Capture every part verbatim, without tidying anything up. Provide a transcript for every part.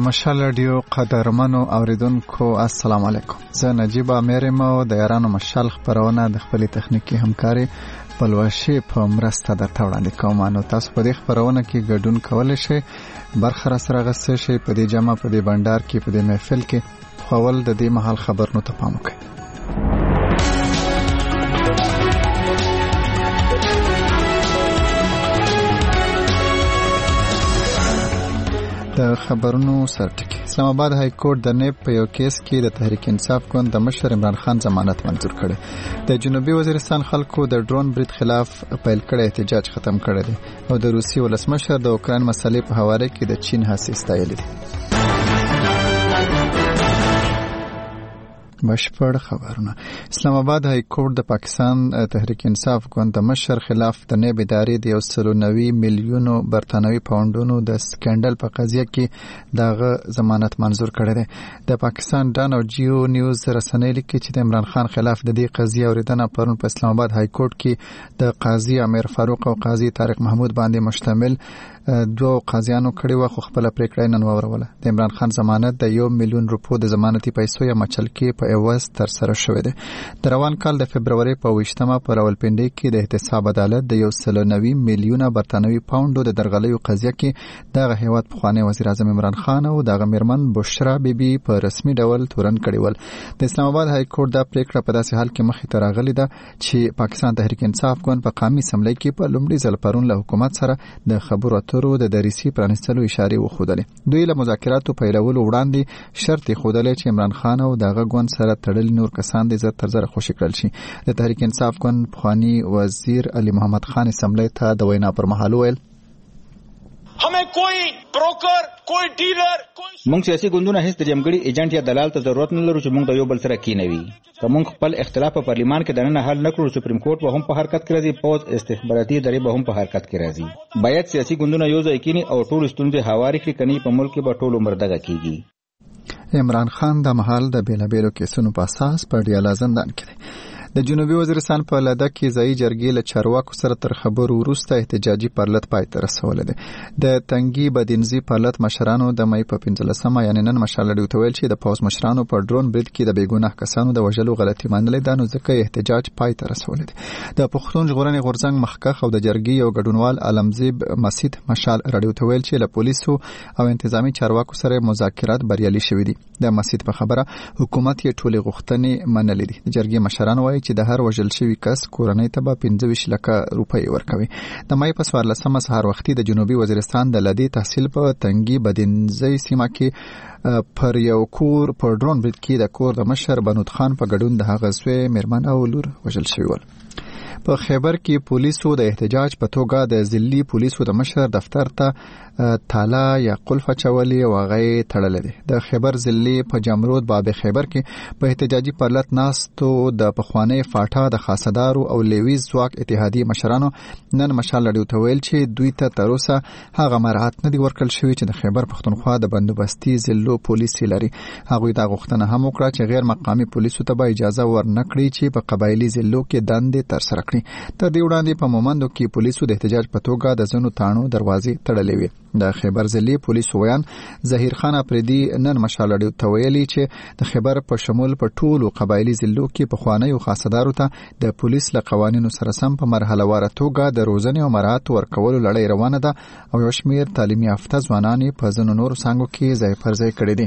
مشال رادیو قدرمنو اوریدونکو السلام علیکم. زه نجیب امیر مو د یارانو مشال خبرونه د خپل تخنیکی همکاري بلوشي په مرسته درته وړاندې کوم. نو تاسو په دې خبرونه کې ګډون کولای شئ، برخه را سره غوښتئ شئ په دې جمع په دې بندر کې په دې محفل کې خپل د دې محل خبرونو ته پام وکړئ. د خبرونو سرټکی. اسلام آباد های کورټ د نیب په یو کیس کې د تحریک انصاف ګوند د مشر عمران خان ضمانت منظور کړي. د جنوبي وزیرستان خلکو د ډرون برید خلاف پیل کړی احتجاج ختم کړی دی او د روسي ولسمشر د اوکراین مسلې په حواله کې د چین هڅې ستایلې دي. بشپړ خبرونه. اسلام آباد های کورټ د پاکستان تحریک انصاف ګوند د مشر خلاف د نیب ادارې د یو سل او نوي میلیونو برتانوي پاونډونو د سکندل په قضیه کې دغه ضمانت منظور کړی دی. د پاکستان ډان او جیو نیوز رسنۍ لیکي چې د عمران خان خلاف د دې قضیه اوریدنه پرون په اسلام آباد های کورټ کې د قاضي امیر فاروق او قاضي طارق محمود باندې مشتمل دوه قاضیانو کړي و، خو خپل پریکړه نن وروله. د عمران خان ضمانت د یو میلیون روپو د ضمانتي پیسو یا مچل کې په عوض تر سره شوې ده. د روان کال د فبرवरी په ویشتمه پر راولپنډي کې د احتساب عدالت د یو سل او نوي میلیونه برتانوي پاونډو د درغلیو قضیه کې دغه هیواد پخوانی وزیر اعظم عمران خان او دغه میرمن بشرا بیبي په رسمي ډول تورن کړي ول. د اسلام آباد های کورټ دا پریکړه په داسې حال کې مخې ته راغلې ده چې پاکستان تحریک انصاف ګوند په قومي اسمبلی کې په لومړي ځل پرون له حکومت سره د خبرو اترو د دریسي پرانستلو اشاره وخودلې. دوی له مذاکراتو پیلولو وړاندې شرط خودلې چې عمران خان او دغه ګوند سره تړل نور کسان د زر تر زر خوشی کړل شي. د تحریک انصاف ګوند پخوانی وزیر علي محمد خان اسمبلی ته د وینا پر مهال ویل हमें कोई ब्रोकर कोई डीलर कोई موږ سیاسي ګوندونه هیڅ د جمګړي ایجنټ یا دلال ته ضرورت نه لرو چې موږ د یو بل سره کینوي. که موږ خپل اختلاف په پارلیمان کې دننه حل نکړو، سپریم کورټ به هم په حرکت کې راځي، پوز استخباراتي ادارې به هم په حرکت کې راځي. باید سیاسي ګوندونه یو ځای کینی او ټول ستونزې هواري کړي، کني په ملک کې به ټول عمر دغه کیږي. عمران خان د محل د بیلابیلو کیسونو په اساس په ډیالا زندان کې دی. د جنوبي وزیرستان په لده کې ځای جرګې له چارواکو سره تر خبرو وروسته احتجاجي پرلط پای ته رسولې ده. د تنګي بدینزي پرلط مشرانو د مې په پنځلسمه یعنی نن مشالړي وتویل چې د پوز مشرانو په ډرون برید کې د بیګناه کسانو د وژلو غلطي منلې ده، نو ځکه احتجاج پای ته رسولې ده. د پښتون ژغورنې غورځنګ مخکخ او د جرګې یو ګډونوال علمزیب مسید مشال رادیو تویل چې له پولیسو او انتظامی چارواکو سره مذاکرات بریالي شوي دي. د مسید په خبره حکومت یې ټولې غوښتنې منلې دي. د جرګې مشران وایي چې د هر وژل شوی کس کورنۍ ته به پنځه ویشت لکه روپۍ ورکوي. د مای په څوارلسمه سهار وختي د جنوبي وزیرستان د لدی تحصیل په تنګي بدینزي سیمه کې پر یو کور په ډرون برید کې د کور د مشر بنود خان په ګډون د هغه زوی میرمن او لور وژل شوی ول. په خیبر کې پولیسو د احتجاج په توګه د ځلي پولیسو د مشر دفتر ته تالا یا قلف چولي او غي تړل دي. د خیبر ځلي په جمرود باب خیبر کې په احتجاجي پرلط ناستو د پخوانی فاټا د خاصدارو او لیویز ځواک اتحادیه مشرانو نن مشال لړیو تویل چې دوی ته تر اوسه هغه مرحات نه دي ورکړل شوی چې د خیبر پښتونخوا د بندوبستي ځلو پولیس لري. هغه دا غوښتنه هم وکړه چې غیر مقامي پولیسو ته به اجازه ورنکړي چې په قبایلی ځلو کې دندې تر سره کړي. تر دې وړاندې په مومندو کې پولیسو د احتجاج په توګه د زنو تانو دروازې تړلې وي. د خیبر ځلي پولیسو ویان ظهیر خان افریدي نن مشالړي تویلي چې د خیبر په شمول په ټولو قبایلی ځلو کې په خوانی او خاصدارو ته د پولیس له قوانینو سره سم په مرحله واره توګه د روزنې او مراعات ورکولو لړۍ روانه ده او یو شمېر تعلیمي یافته ځوانان په ځینو نورو څانګو کې ځای پر ځای کړي دي.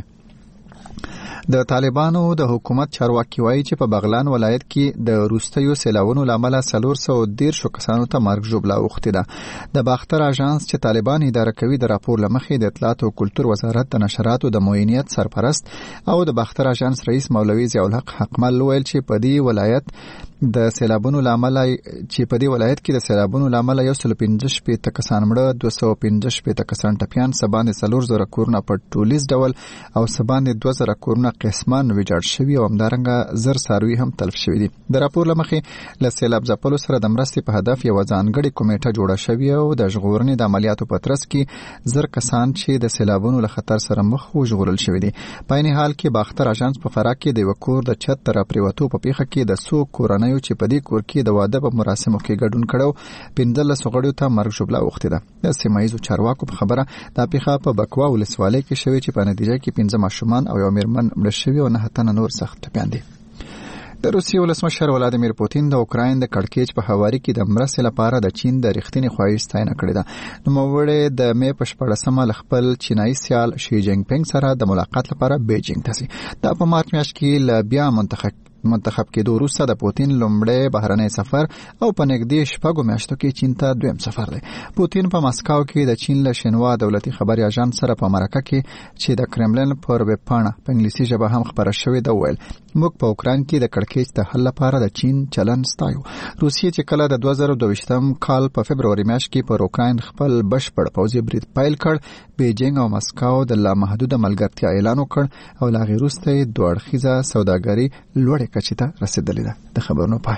د طالبانو د حکومت چارواکي وایي چې په بغلان ولایت کې د روستیو سیلاونو لامل څلور سوه دېرش کسانو ته مرګ ژوبله اوښتې ده. د باختر اژانس چې طالبان اداره کوي د راپور لمخې د اطلاعات او کلتور وزارت د نشراتو د معاونیت سرپرست او د باختر اژانس رئیس مولوي ضیاء الحق حقمل ویل چې په دې ولایت د سیلابونو لامل چې په دې ولایت کې د سیلابونو لامل یو سل پنځه شپېته کسان مړه، دوه سوه پنځه شپېته کسان ټپیان، سباندې څلور زره کورونه په ټولیز ډول او سباندې دوه زره کورونه قسمان ویجاړ شوي او همدارنګه زر څاروي هم تلف شوي دي. د راپور له مخې له سیلاب ځپلو سره د مرستې په هدف یوه ځانګړې کمیټه جوړه شوې او د ژغورنې د عملیاتو په ترڅ کې زر کسان چې د سیلابونو له خطر سره مخ وژغورل شوي دي. په عین حال کې باختر اژانس په فراه کې د یوه کور د چت تر پریوتو په پیښه کې د څو کورنیو بیانیو چې په دې کور کې د واده په مراسمو کې ګډون کړو پنځلس غړیو ته مرګ ژوبله اوښتې ده. د سیمه ییزو چارواکو په خبره دا پیښه په بکوا ولسوالۍ کې شوې چې په نتیجه کې پنځه ماشومان او یو میرمن مړه شوي او نه تنه نور سخت ټپیان دي. د روسیې ولسمشر ولادیمیر پوتین د اوکراین د کړکېچ په هواري کې د مرستې لپاره د چین د رښتینې خواهش ستاینه کړې ده. نوموړی د مې په شپاړسمه له خپل چینایي سیال شي جینګ پینګ سره د ملاقات لپاره بیجینګ ته ځي. دا په مارچ میاشت کې له بیا منتخب منتخب کېدو وروسته د پوتین لومړی بهرنی سفر او په نږدې شپږو میاشتو کې چین ته دویم سفر دی. پوتین په مسکو کې د چین له شینوا دولتي خبري اژانس سره په مرکه کې چې د کرملن پر ویب پاڼه په انګلیسي ژبه هم خبره شوې ده وویل موږ په اوکراین کې د کړکېچ د حل لپاره د چین چلن ستایو. روسیې چې کله د دوه زره دوه کال په فبروري میاشت کې پر اوکراین خپل بشپړ پوځي برید پیل کړ بیجینګ او مسکو د لامحدوده ملګرتیا اعلان وکړ او لا غیر وروسته دوه اړخیزه سوداګري لوړه کچې ته رسیدلې ده. د خبرونو پای.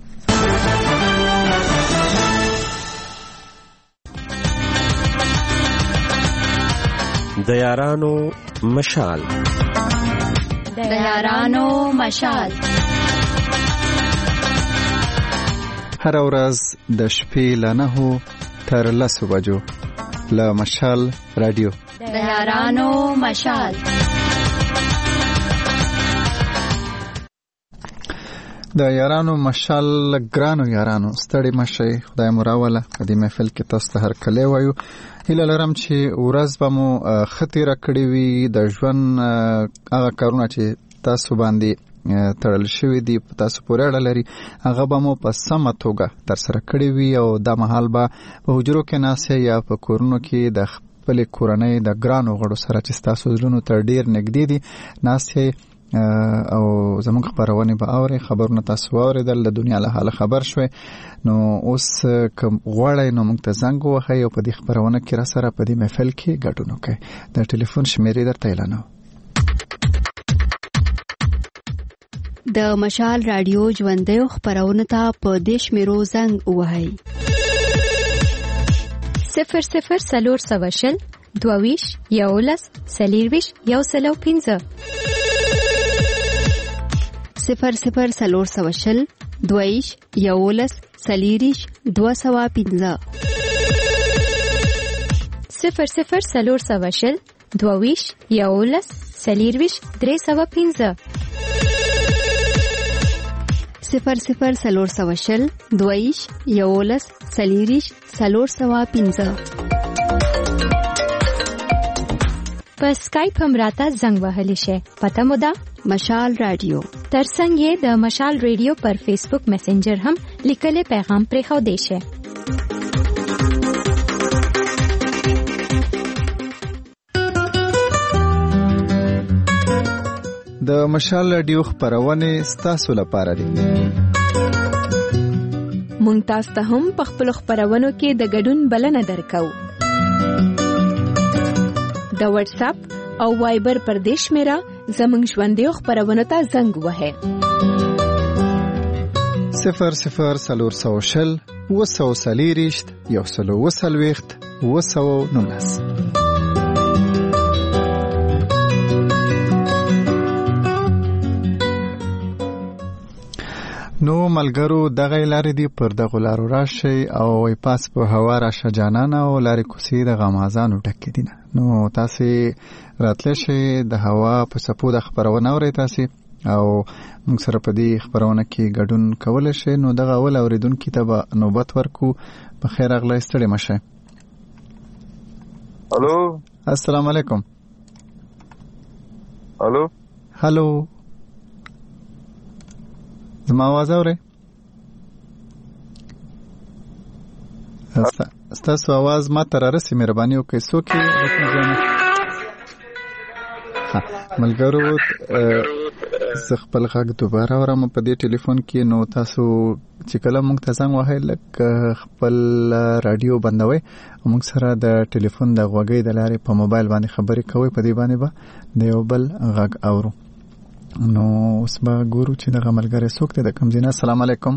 د یارانو مشال د یارانو مشال هر ورځ د شپې له نهو تر لسو بجو له مشال رادیو د یارانو مشال. د یارانو مشال ګرانو یارانو ستړي مشي خدای مو راوله په دې محفل کې تاسو ته هر کله وایو هیله لرم چې ورځ به مو خطر کړی وي د ژوند هغه کارونه چې تاسو باندې تړل شوی دی په تاسو پورې اړه لري هغه به مو په سمه توګه تر سره کړی وي او د مهال به په حجرو کې ناسه یا په کورونو کې د خپل کورنۍ د ګرانو غړو سره چې تاسو زلونو تر ډیر نږدې دي ناسه او زموږ خبرونه به اوري خبرونه تاسو اوریدل د دنیا له حال خبر شوي نو اوس کوم غواړی نو موږ ته زنګ ووهئ او په دې خبرونه کې را سره په دې محفل کې ګډون وکړئ. د ټلیفون شمیرې درته اعلانوم. د مشال رادیو ژوندۍ خبرونه ته په دې شمیرو زنګ ووهئ. صفر صفر سلور سوشل دوویش یولس سلیرویش یو سلو پینزه صفر صفر سلور سوشل دویش یولس سلیریش دو سوا پینزه صفر صفر سلور سوشل دویش یولس سلیرویش درې سوا پینزه صفر صفر سلور سوشل دویش یولس سلیریش سلور سوا پینزه. په اسکایپ هم راته زنګ وهلی شي. پته مو ده مشال رادیو. ترڅنګ یې د مشال رادیو پر فیسبوک میسنجر هم لیکلي پیغام پرې خو دی شي. د مشال رادیو خبرونه ستاسو لپاره دي. مونږ تاسو ته هم په خپل خبرونو کې د ګډون بلنه درکو. د واتس اپ او وایبر پر دیش میرا زمنګ ژوندۍ خبرونه ته زنګ وهه. صفر صفر سلور سوشل وسو سلیریشت یو سلو وسلويخت وسو نولس. نو ملګرو دغه لارې دی پر دغه لارو راشي او وای پاس په هوا راشه جانانه او لارې کوسي د غمازانو ټکې دي. نو تاسو راتلې شي د هوا په سپو د خبرونه اوري تاسو او موږ سره په دې خبرونه کې ګډون کول شي. نو دغه اول اوریدونکو ته به نوبت ورکو. په خیر اغلی ستړي مشه. الو السلام علیکم. الو هالو زما आवाज اوري؟ ستاسو आवाज ما ته رارسي مهرباني وکړئ. څوک ملګرو زه خپل غږ دوباره اورم په دې ټلیفون کې. نو تاسو چې کله موږ ته زنګ وهئ لکه خپل رادیو بندوئ او موږ سره د ټلیفون د غوږۍ د لارې په موبایل باندې خبرې کوئ. په دې باندې به د یو بل غږ اورو. نو اوس به ګورو چې دغه ملګری څوک دی د کوم ځای نه. السلام علیکم.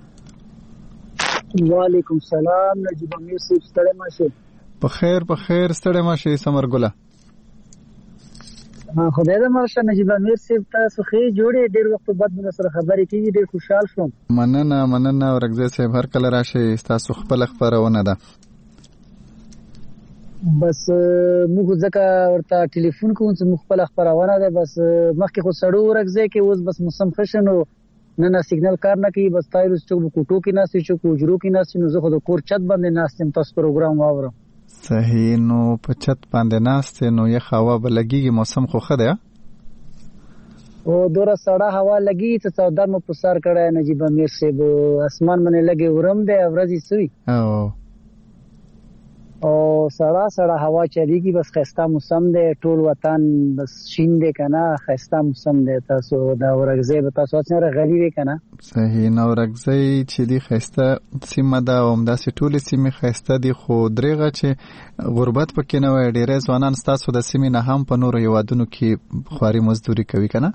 وعلیکم سلام. نجیب امیر صاحب ستړی مشه؟ په خیر په خیر ستړی مشه. سمر ګله خدای دې ماشه نجیب امیر صاحب تاسو خې جوړې ډېر وخت بعد موږ سره خبرې کیږي ډېر خوشحال شوم. مننه مننه ورغزي صاحب هر کله راشي تاسو خپل خبرونه ده. بس موږ ځکه ورته ټلیفون کوم چې موږ خپل خبرونه ده بس مخکې خو سړو ورغزي کې اوس بس موسم خشنو نه نه سیګنل کار نه کوي بس تایرو چې کوټو کې ناسي چې کوجرو کې ناسي نو زه خو د کور چت باندې ناستم تاسو پروګرام واورم. صحیح نو په چت باندې ناست نو یخ هوا به لګيږي موسم خو خده او دوره سړه هوا لګي چې څودر مو پسار کړه نجیب امیر صاحب اسمان باندې لګي ورم دی ورځي سوي او او سړه سړه هوا چلیږي بس خسته موسم دی ټول وطن بس شین دی کنه خسته موسم دی تاسو دا ورغزي به تاسو څنګه غلي وی کنه. صحیح نو ورغزي چې دی خسته سیمه دا اومداسي ټول سیمه خسته دی خو درېغه چې غربت پکې نه وي ډېر ځوانان تاسو د سیمه نه هم په نورو یوادونو کې خواري مزدوري کوي کنه.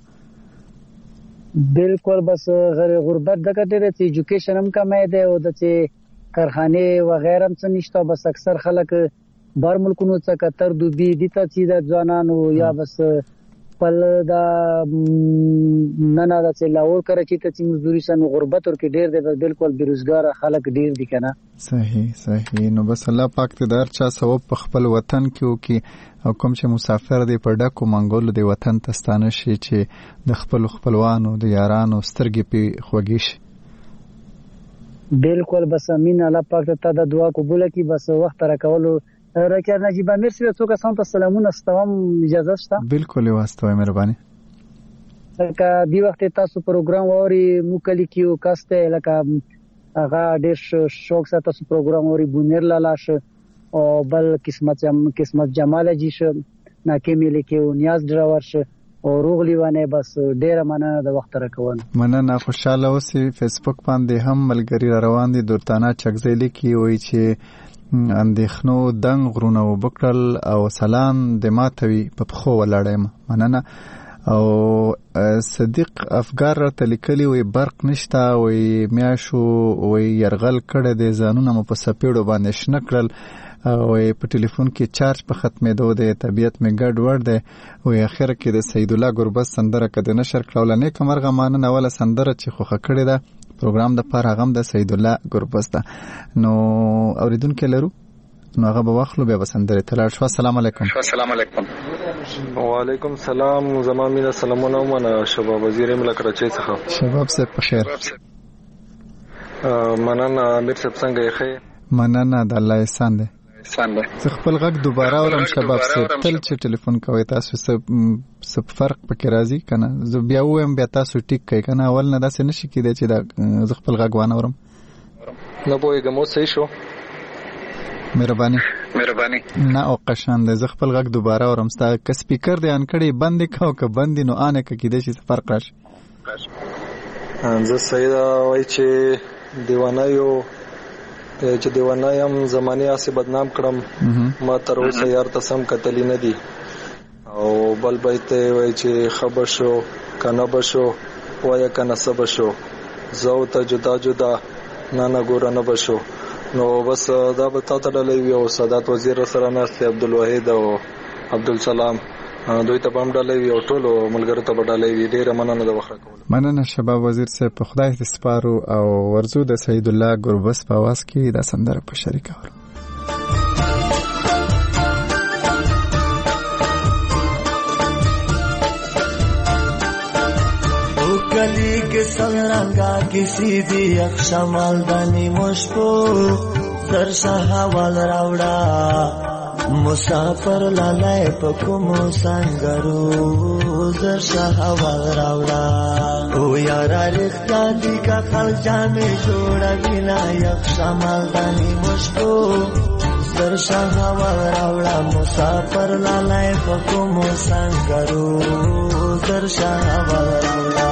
بالکل بس غربت دغه ډېر چې ایجوکیشن هم کمه دی او د چې کارخانه وغیرہ هم څه نشته بس اکثر خلک بار ملکونو څخه تر دوبي دي ته چې د ځوانانو یا بس پل دا نه نه د لاور کړی چې ته مزدوري سن غربت ور کې ډیر دی بالکل بیروزګار خلک ډیر دي کنه. صحیح صحیح نو بس الله پاک ته دار چا ثواب په خپل وطن کې او کې او کوم چې مسافر دی په ډکو منګول دی وطن تستانه شي چې د خپل خپلوانو د یارانو سترګې په خوږی شي. بالکل بس امین الله پاک ته د دعا قبول کړي بس وخت را کولو راکه نجیب امیر صاحب څوک سم ته سلامونه ستوم اجازه شته. بالکل واسطه مهرباني. لکه دی وخت تاسو پروګرام ووري مو کلی کیو کاسته لکه هغه ډېر شوق سره تاسو پروګرام ووري بونیر لالاش او بل قسمت قسمت جمال جی ش ناکې ملي کیو نیاز ډراور ش او روغلی ونه بس ډیره مننه د وخت راکون. مننه خوشاله اوسئ. فیسبوک باندې هم ملګری روان دي دورتانا چغزیلی کی وای چې اندېخنو دنګ غرونه وبکړل او سلام د ماتوي په خو ولاړم. مننه او صدیق افګار راته لیکلی وي برق نشتا وي میاشو وي يرغل کړه د ځانونه مو په سپېړو باندې شنکړل او په ټلیفون کې چارج په ختمېدو دی طبيعت مې ګډ وډ دی او اخر کې د سید الله ګربز سندره کده نشر کړل نه کمرغه ماننه ولا سندره چې خوخه کړی دا پروګرام د پاره غم د سید الله ګربز دا نو اوریدونکو لرو نو هغه به واخلو به سندره تلل شو. السلام علیکم. السلام علیکم. وعلیکم السلام زما مینه سلامونه منه شباب وزیر ملک راچي څخه. شباب صاحب په خیر. مننه امیر صاحب څنګه یې؟ مننه د الله احسان دی. څنګه خپل غږ دوباره ورم شباب صاحب تل چې ټلیفون کوي تاسو سب فرق پکې راځي کنه زه بیا وایم بیا تاسو ټیک کوي کنه اول نه داسې نشي کېدای چې دا ز خپل غږ وانه ورم نه پوهیږم اوس صحیح شو. مهرباني مهرباني نه او قشان د ز خپل غږ دوباره ورم ستا ک سپیکر دی ان کړي بند کاو ک بند نو انه ک کېدای شي فرق راشي. زه سید وای چې دیوانه یو چې دیوانه یم زمانه اسه بدنام کړم ما تر اوسه یار تسم کتلی نه دی او بل بیت وای چې خبر شو کنه بشو وای کنه سب شو زو ته جدا جدا نه نه ګور نه بشو نو بس دا به تاسو ته ډلې او سادات وزیر سره ناست عبدالوحید او عبدالسلام دوی ته بام ډلې او ټول ملګرو ته ډلې ډېر مننه د وخت کول. مننه شباب وزیر صاحب په خدای دې سپارو او ورزو د سید الله ګربز په واس کې د سندره په شریکه ور गली के संरंगा किसी भी अक्षमाल बनी मुश्को सरसा हवाल रावड़ा मुसाफर लालाय पकुमो संगरू सरसा हवाल रावड़ा ओ यारा रिश्ता दी का खलजा में जोड़ा बिना अक्षमाल बनी मुश्को सरसा हवाल रावड़ा मुसाफर लालाय पकुमो संगरू सरसा हवाल रावड़ा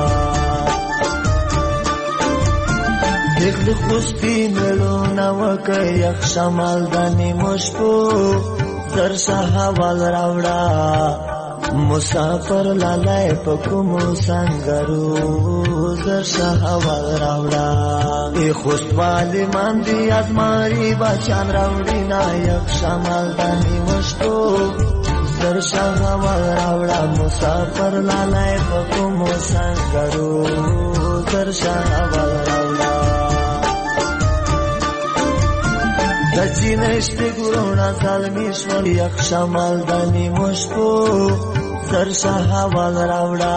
دخل خوستی ملو نوک یک شمال دانی مشکو زرشا حوال راوڑا مسافر لالای پکمو سنگرو زرشا حوال راوڑا ای خوست والی من دی از ماری بچان راوڑی نا یک شمال دانی مشکو زر شهوال راوړه مسافر لالای په کومو سنګرو زر شهوال راوړه د چینشت ګورونه ظالمی شول یک شمال د نیمو شپو زر شهوال راوړه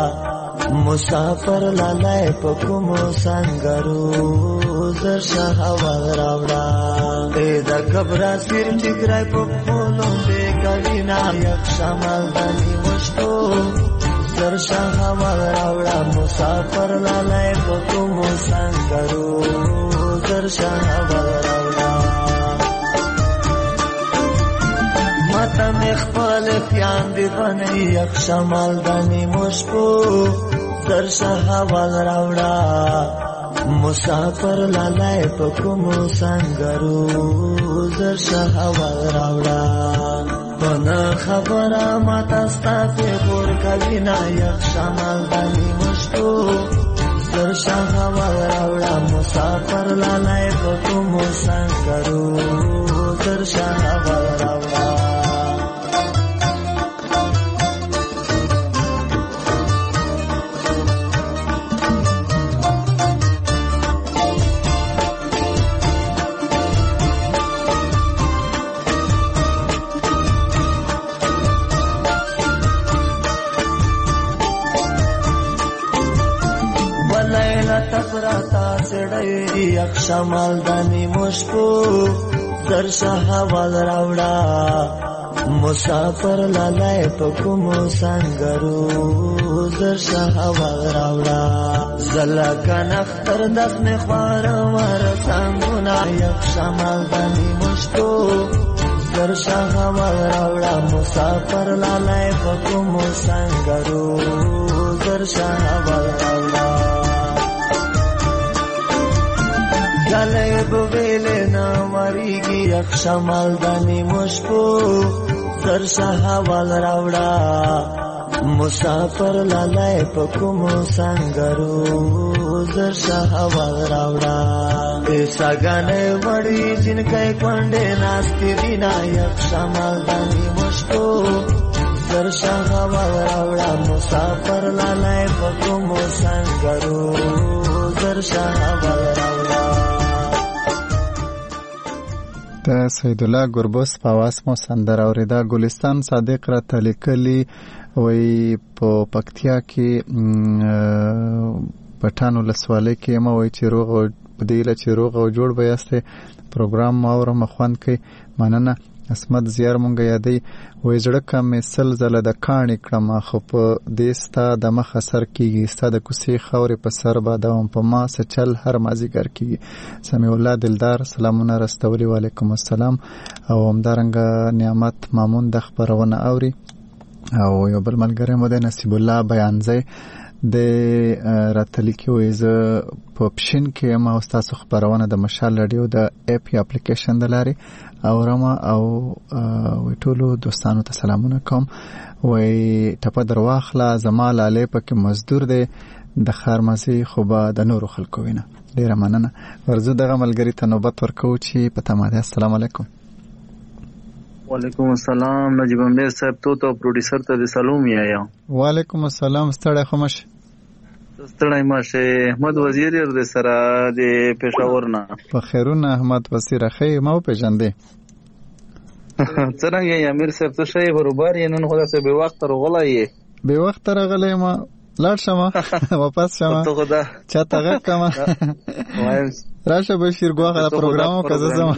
مسافر لالای په کومو سنګرو زر شهوال راوړه ای د کبرا سیر ټیګرای په پولو دې کلینا یک شمال د نیمو شپو زر شهوال راوړه مسافر لالای په کومو سنګرو زر شهوال راوړه ماته مې خپل خیام دی بنی یک شمال د نیمو شپو زر شهوال راوړه مسافر لالای په کومو سنګرو زر شهوال راوړه پنه خبره ماته ستا پیغور کوي نه یک شمال د نیمو شپو زر شهوال راوړه مسافر لالای په کومو سنګرو زر شهوال راوړه تفراتا سړی یک شمال د نیمو شپو زر شهوال راوړه مسافر لالای په کومو سنګرو زر شهوال راوړه زلکه نختر دفن خوار ور څنګونه یک شمال د نیمو شپو زر شهوال راوړه مسافر لالای په کومو سنګرو زر شهوال راوړه گلے بویلے نا مریگی یک شمال د نیمو شپو زر شهوال راوړه مسافر لالای په کومو سنګرو زر شهوال راوړه ساګانې وړي جنکې کونډې ناستې دینا یک شمال د نیمو شپو زر شهوال راوړه مسافر لالای په کومو سنګرو زر شهوال راوړه د سید الله ګربوس په आवाज مو سندره اوریدا. ګلستان صادق را تلیکلی وی په پکتیا کې پټانو لسواله کې ما وی چې روغ او بدیله چې روغ او جوړ بیاسته پروګرام ما ور مخوان کې مننه اسمت زیار مونږ یادې وې زړه کم سل زله د کاڼې کړم خو په دېستا د مخ اثر کیږي ستا د کوسې خاورې په سر به دوم په ما سچل هر مازیګر کیږي. سمیع الله دلدار سلامونه رستولي وعلیکم السلام او همدارنګه نعمت مامون د خبرونه اوري او یو بل ملګری مو د نصیب الله بیانځي د راتلی کې وېزه په پښین کې ما استاد خبرونه د مشال رادیو د اپ اپلیکیشن د لاري او رما او ټولو دوستانو ته سلامونه کوم. وې ټپه درواخله زمال علی پکې مزدور دی د خارمزي خو به د نورو خلکو وینه. ډیره مننه. ورزو دغه ملګری ته نوبت ورکو چې په تماده. السلام علیکم. وعلیکم السلام. نجیب امیر صاحب تو ته پروډوسر ته سلام یایا. وعلیکم السلام. ستړی خو مشه ستړی مشه. احمد وزیر د سره د پېښور نه. په خیرونه احمد وزیر خې ما پیژندې څنګه یې امیر صاحب ته شی برابر یې نن خدا سه به وخت راغلی یې به وخت راغلی ما لاړ شمه واپس شمه ته خدا چاته غږ کما راشه بشیر ګوغه پروګرامو کزه زما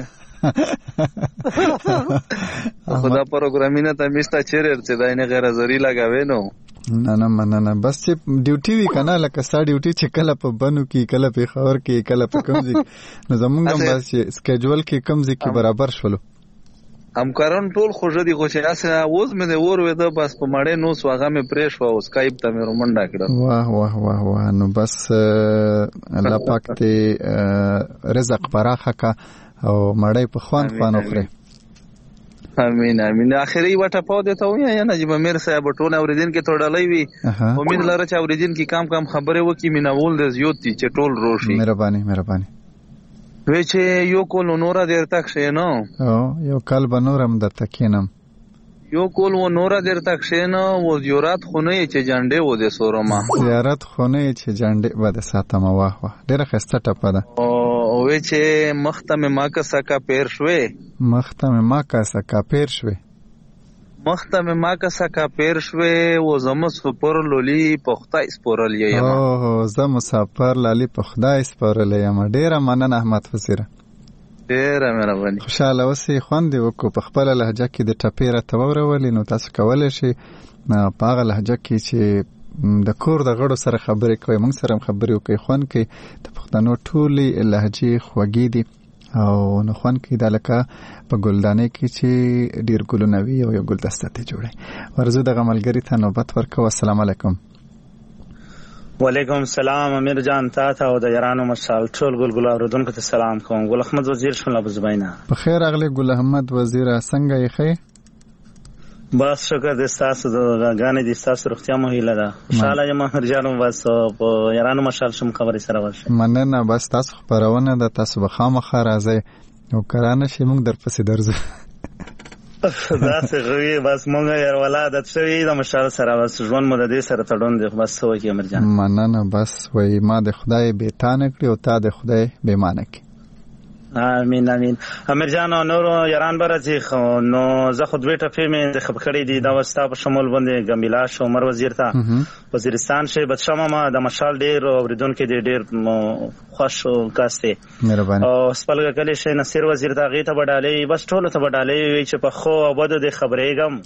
خدا پروګرامینه ته میستا چیرې چې داینه غیر ضروري لګاوې نو نه نه نه نه بس چې ډیوټي وی کنه لکه ستا ډیوټي چې کله په بنو کې کله په خبر کې کله په کوم ځای نو زمونږ هم بس سکیجول کې کوم ځای کې برابر شولو همکاران ټول خوږه دي خو چې اسه اوس مې د ور وې ده بس په مړې نو سواغه مې پریش و او سکایپ ته مې رومنډا کړ. واه واه واه واه نو بس الله پاک ته رزق پراخه کا او مړې په خوان خوان اخره. امين امين. اخري وټه پاو دې ته ویا یا نجیب امیر صاحب ټول اوریدین کې توړلې وي. امید لرم چې اوریدین کې کام کام خبره وکي میناول د زیات دي چې ټول روشي. مهرباني مهرباني. وی چې یو کول نور دیر تک شې نو او یو کال به نورم د تکینم یو کول و نورا درته کښېنه و زیارت خونه یې چې جنډې و د سورما زیارت خونه یې چې جنډې به د ساتمه واه واه ډېره ښایسته ټپه ده. وی چې مخته مې ما کسه کا پیر شوې مخته مې ما کسه کا پیر شوې مخته مې ما کسه کا پیر شوې و زه مسافر لولي په خدای سپارلی یم. اوه زه مسافر لالي په خدای سپارلی یم. ډېره مننه احمد فسیره. ډېره مهرباني. خوشحاله اوسئ. خوند دې وکړو په خپله لهجه کې د ټپې راته واورولې نو تاسو کولی شئ په هغه لهجه کې چې د کور د غړو سره خبرې کوي موږ سره هم خبرې وکړئ. خوند کوي د پښتنو ټولې لهجې خوږې دي او نو خوند کوي دا لکه په ګلدانۍ کې چې ډېر ګلونه وي او یو ګلدسته ترې جوړوي. ورځو دغه ملګري ته نوبت ورکوو. السلام علیکم. وعلیکم السلام امیر جان تا ته او د یارانو مشال ټول ګلګل اوریدونکو ته سلام کوم. ګل احمد وزیر شمله بزبینا. په خیر راغلی ګل احمد وزیر. څنګه یې ښه؟ بس شکر دې ستاسو د غانې دې ستاسو روغتیا مو هیله ده. خوشاله یم امیر جان. بس په یارانو مشال شم خبرې سره ورشي. مننه. بس تاسو خبرونه ده تاسو به خامخا راځئ او کرانه شي موږ درپسې درځو. داسې غوي بس مونږ یې ولادت شوی د مشال سره بس ژوند مو د دې سره تړون دی. بس څه وکړي امیر جان. مننه. بس وای ما د خدای بیتانه کړی او تا د خدای بیمانه کړي. امین امین. امیر جان نور یاران برځي خو نو زه خو دوی ټپې مې انتخاب کړې دي دا وستا په شمول باندې ګمبلا شو عمر وزیر ته وزیرستان شي بدشمه ما د مشال ډیر اوریدونکو دي ډیر خوش کاسته مهرباني او سپلګه کلی شي نصیر وزیر ته غي ته وډالې بس ټول ته وډالې وی چې په خو وبد د خبرېګم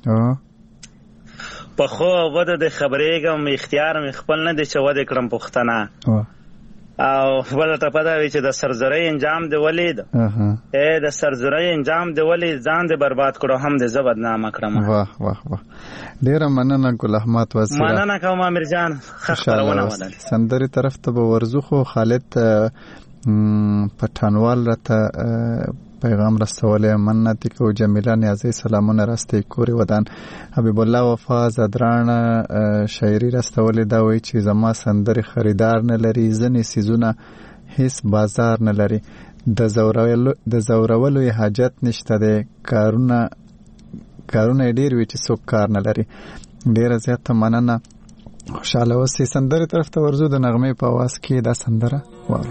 په خو وبد د خبرېګم اختیار مې خپل نه دي چې ود کړم پښتنه او بل ته پدا وی چې د سرزوري انجام دی ولید اے د سرزوري انجام دی ولید ځان دې برباد کړو هم دې زبد نامه کړم. واه واه واه ډیر مننه ګل احمد وزیر. مننه کوم امیر جان. خبرونه ولل سندري طرف ته ورزو خو خالد پټانوال راته پیغام رسوله. مننه کو جمیله نیازی سلامونه راستي کوري ودان. حبیب الله وفا زدران شاعري رسوله دا وی چې زما سندري خریدار نه لري ځنې سيزونه هیڅ بازار نه لري د زورولو د زورولو حاجت نشته ده کارونه کارونه ډیر وی چې څوک کار نه لري. ډیر زیات مننه. خوشاله اوسئ. سندري طرف ته ورزو د نغمه په आवाज کې دا سندره وره.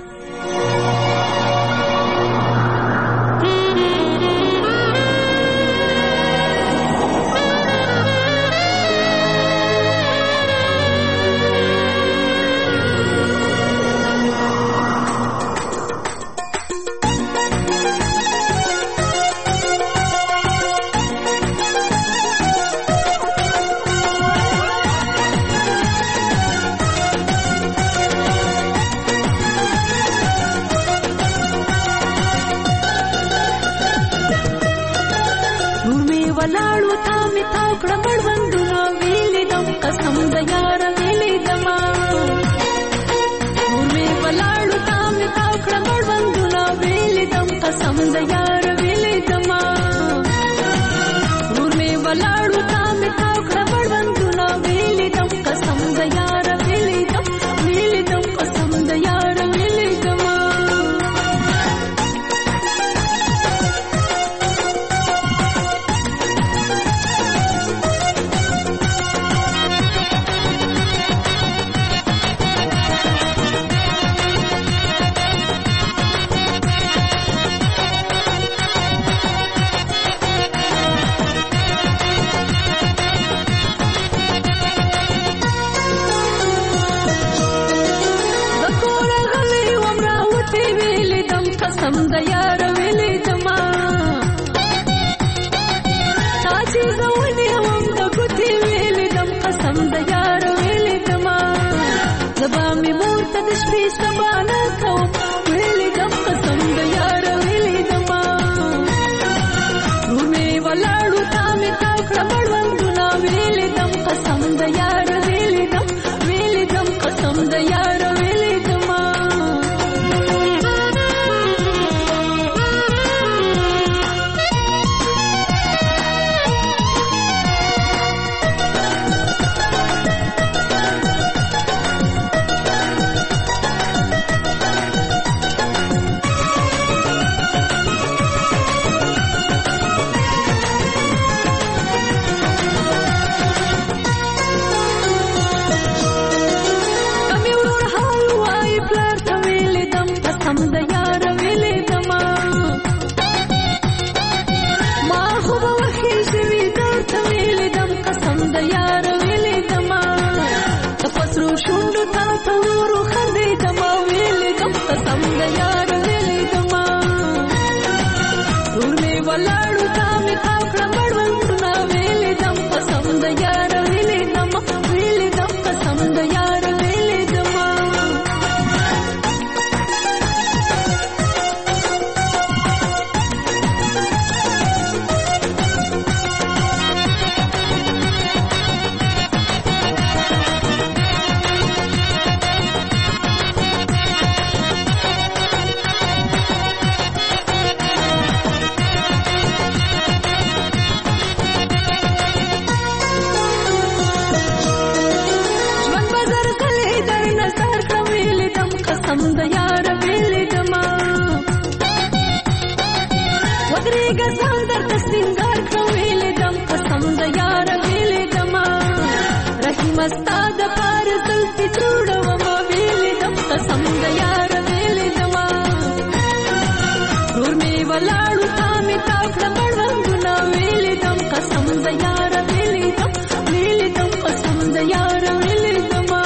قسم د یار ویلې دما ما خو به وخی شوي درته ویلې دم قسم د یار ویلې دما د پسرو شونډو تا ته ورو خندې دما ویلې دم قسم د یار ویلې دما ټول مې ولاړو تا مې تاو کړه مړوندونه ویلې دم قسم د یار ویلې دما ویلې دم قسم د یار ویلې دما قسم د یار ویلې دما وګریګه ځان درته سینګار کړم ویلې دم قسم د یار ویلې دما رحیم ستا د پاره زلفې چوړومه ویلې دم قسم د یار ویلې دما ورور مې ولاړو تا مې تاو کړه مړوندونه ویلې دم قسم د یار ویلې دم ویلې دم قسم د یار ویلې دما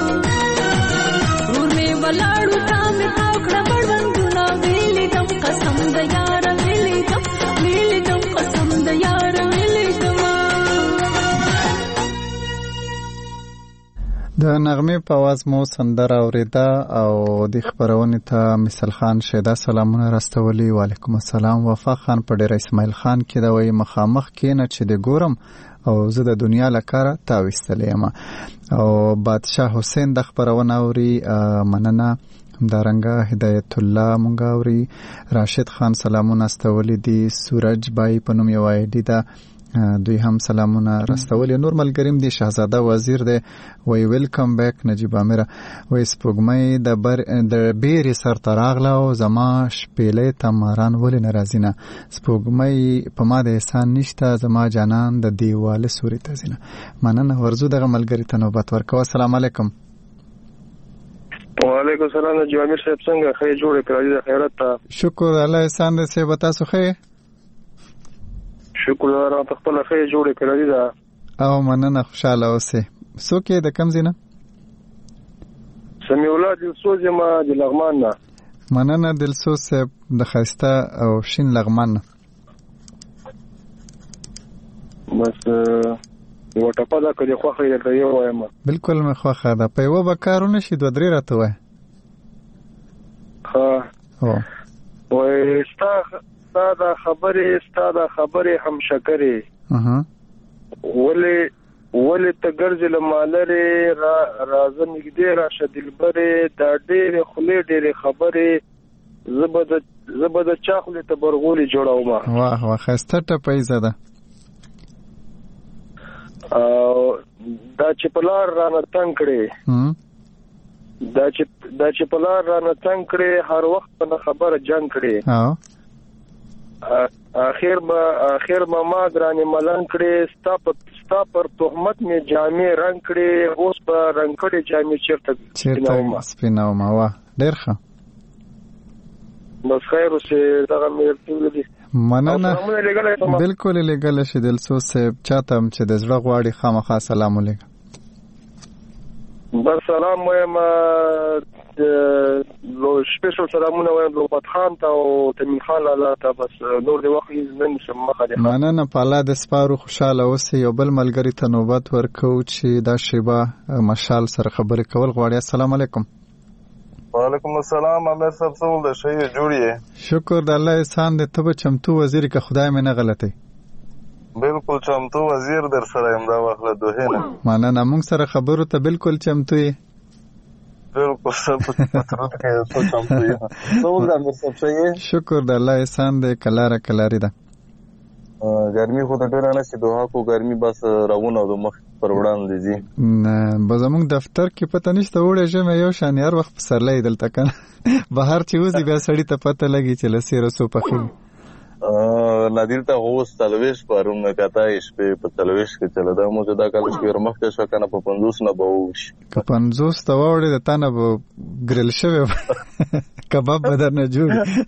ولاړو تا مې تاو کړه مړوندونه ویلې دم قسم د یار ویلې دم ویلې دم قسم د یار ویلې دما د نغمې په आवाज مو سندره اوریده او د خبرونې ته مثال خان شیدا سلامونه راستولي. وعلیکم السلام. وفا خان په ډیر اسماعیل خان کې دا وایي مخامخ کینه چې د ګورم او زه د دنیا لکاره تاویستلی یم. او بادشاه حسین د خبرونه اوري مننه. همدارنګه هدایت الله مونږ اوري. راشد خان سلامونه استولی دي. سورج بای په نوم یو آیډي ده دوی هم سلامونه راستولي. نور ملګریم دي. شهزاده وزیر دی وای ویلکم بیک. نجیب امیر وای سپوږمۍ د بر د بیرې سر ته راغله او زما شپېلې ته ماران ولې نه راځي نه سپوږمۍ په ما د احسان نشته زما جانان د دیواله سوري ته ځینه. مننه. ورزو دغه ملګري ته نوبت ورکوه. السلام علیکم. وعلیکم السلام. نجیب امیر صاحب څنګه ښه جوړې کړی د خیرت ته؟ شکر الله احسان دې صاحب تاسو ښه؟ شکر الله ته خپل ښه جوړې کړی دا او مننه. خوشاله اوسې. څوک یې د کوم ځای نه؟ سمیع الله دلسوز یم د لغمان نه. مننه دلسوز صاحب د ښایسته او شین لغمان نه. بس یوه ټپه ده که دې خوښه یې درته یو وایم. بلکل مې خوښه ده. په یوه به کار ونه شي دوه درې راته وایه. ښه وایي ستا ستا دا خبرې ستا دا خبرې هم شکرې ولې ولې ته ګرځې له مالرې راځه نږدې راشه دلبرې دا ډېرې خولې ډېرې خبرې زه به د چا خولې ته برغولې جوړومه. واه واه ښایسته ټپیزه ده. دا چې په لار رانه تنګ کړې دا چې دا چې په لار رانه تنګ کړې هر وخت په نه خبره جنګ کړې اخر به اخر به ما ګرانې ملنګ کړې ستا په ستا پر تهمت مې جامې رنګ کړې اوس به رنګ کړې جامې چېرته چېرته سپینومه. واه ډېر ښه. بس خیر اوسې دغه مې ټول دي. مننه. بلکل یې لېږلی شي دلسوز صاحب. چاته هم چې د زړه غواړي خامخا سلام ولېږه. بس سلام وایم سپیشل سلامونه وایم لوپت خان ته او تمین خان لالا ته. بس نور د وخت نه نشم مخه دی. مننه. په الله د سپارو خوشاله اوسئ. یو بل ملګري ته نوبت ورکو چې دا شیبه مشال سره خبرې کول غواړي. السلام علیکم. وعلیکم السلام. امیر صاحب څه ول شي جوړیه؟ شکر د الله احسان دې. ته به چمتو وزیر که خدای مې نه غلطي؟ بالکل چمتو وزیر در سره یم دا وخت له دوه نه. مننه. موږ سره خبرو ته بالکل چمتو یې. بالکل سب پترات کې څه چمتو یې. څه ول امیر صاحب څه؟ شکر د الله احسان دې. کلاره کلاری ده. ګرمي خو د ډېر نه چې دوه کو ګرمي بس راونه د مخ پر وړاندې دي. نه به زموږ دفتر کې پته نشته وړه ژمه یو شان هر وخت پسرلی دلته کنه بهر چې وځي بیا سړی ته پته لګي چې لسیره سو پخې. نادر ته هوس تلويش پرونه کته شپې په تلويش کې چل دا مو دا کال شپې مخکې شو کنه په پنځوس نه بوش که پنځوس ته وړي د تانه به ګرل شوی کباب بدر نه جوړ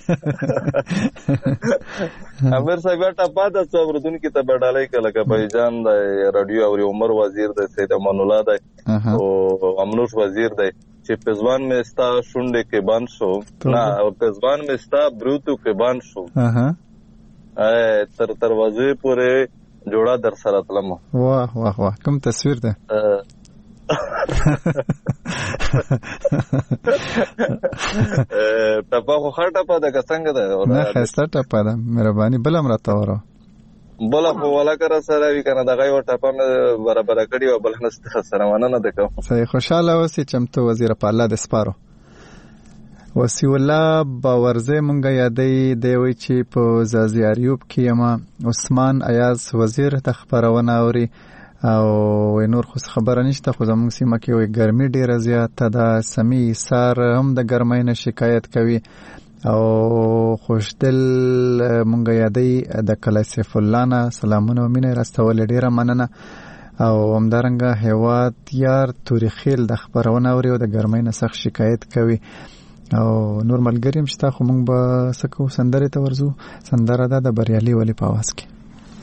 امیر صاحب ټاپا د څوردون کې ته بډالای کله که بایجان د رادیو او عمر وزیر د سید امان الله د او امنوش وزیر د چې پزوان میں استا شونډه کې باندې شو نه او پزوان میں استا بروتو کې باندې شو تر دروازې پورې جوړا در سره تلم. واه واه واه کوم تصویر ده. ټپه خو خړ ټپه ده که څنګه ده؟ نه ښایسته ټپه ده، مهرباني بل هم راته وره بله خو ولاکه سره وي که نه دغه یوه ټپه مې برابره کړې وه بله نه سره مننه ده کوم. صحیح خوشحاله اوسې چمتو وزیر په الله د سپارو. وسیع الله باورزی مونږه یادی دی وی چې په زازیاریوب کې یما عثمان ایاز وزیر ته خبرونه اوري او نور خو خبره نشته خو زموږ سیمه کې وي ګرمي ډیره زیاته ده. سمی سار هم د ګرمۍ نه شکایت کوي او خوشدل مونږه یادی د کلی سیف الله نه سلامونه او مینه راستول ډیره مننه او همدارنګه هیواد یار توریخیل د خبرونه اوري او د ګرمۍ نه سخت شکایت کوي او نور ملګری هم شته خو مونږ به سکو سندره ته ورزو. سندره ده د بریالي ولی په आवाज کې.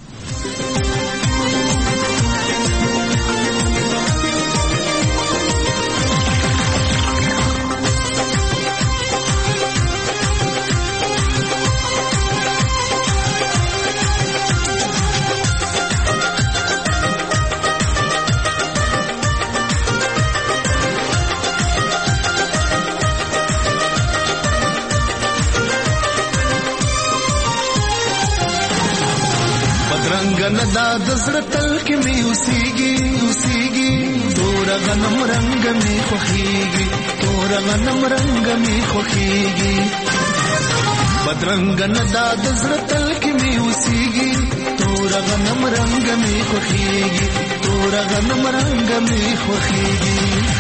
دا دزړه تل کې می اوسېږي اوسېږي تور غنم رنگ می خوخيږي تور غنم رنگ می خوخيږي بدرنګ نه دا دزړه تل کې می اوسېږي تور غنم رنگ می خوخيږي تور غنم رنگ می خوخيږي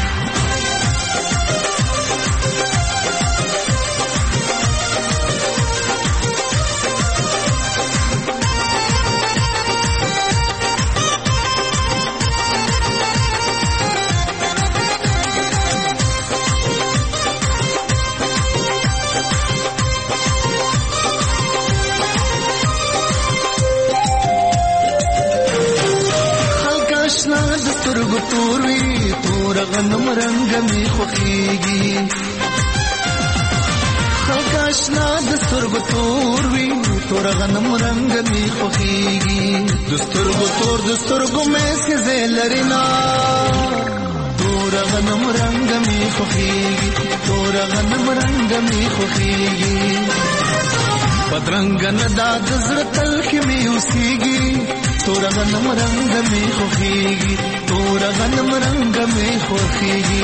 سترګو تور وي تور غنم رنگ می خوخيږي خلک آشنا د سترګو تور وي تور غنم رنگ می خوخيږي د سترګو تور د سترګو مې سزه لرینا تور غنم رنگ می خوخيږي تور غنم رنگ می خوخيږي بدرنګ نه دا د زړه تل کې می اوسېږي تور غنم رنگ می خوخيږي تور غنم رنگ می خوخيږي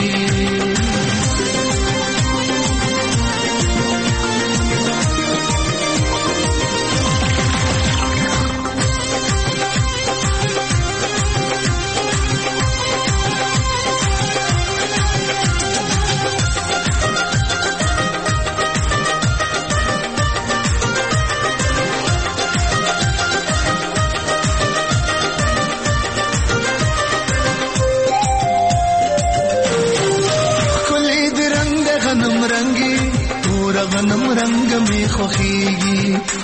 غنم رنگ می خوخيږي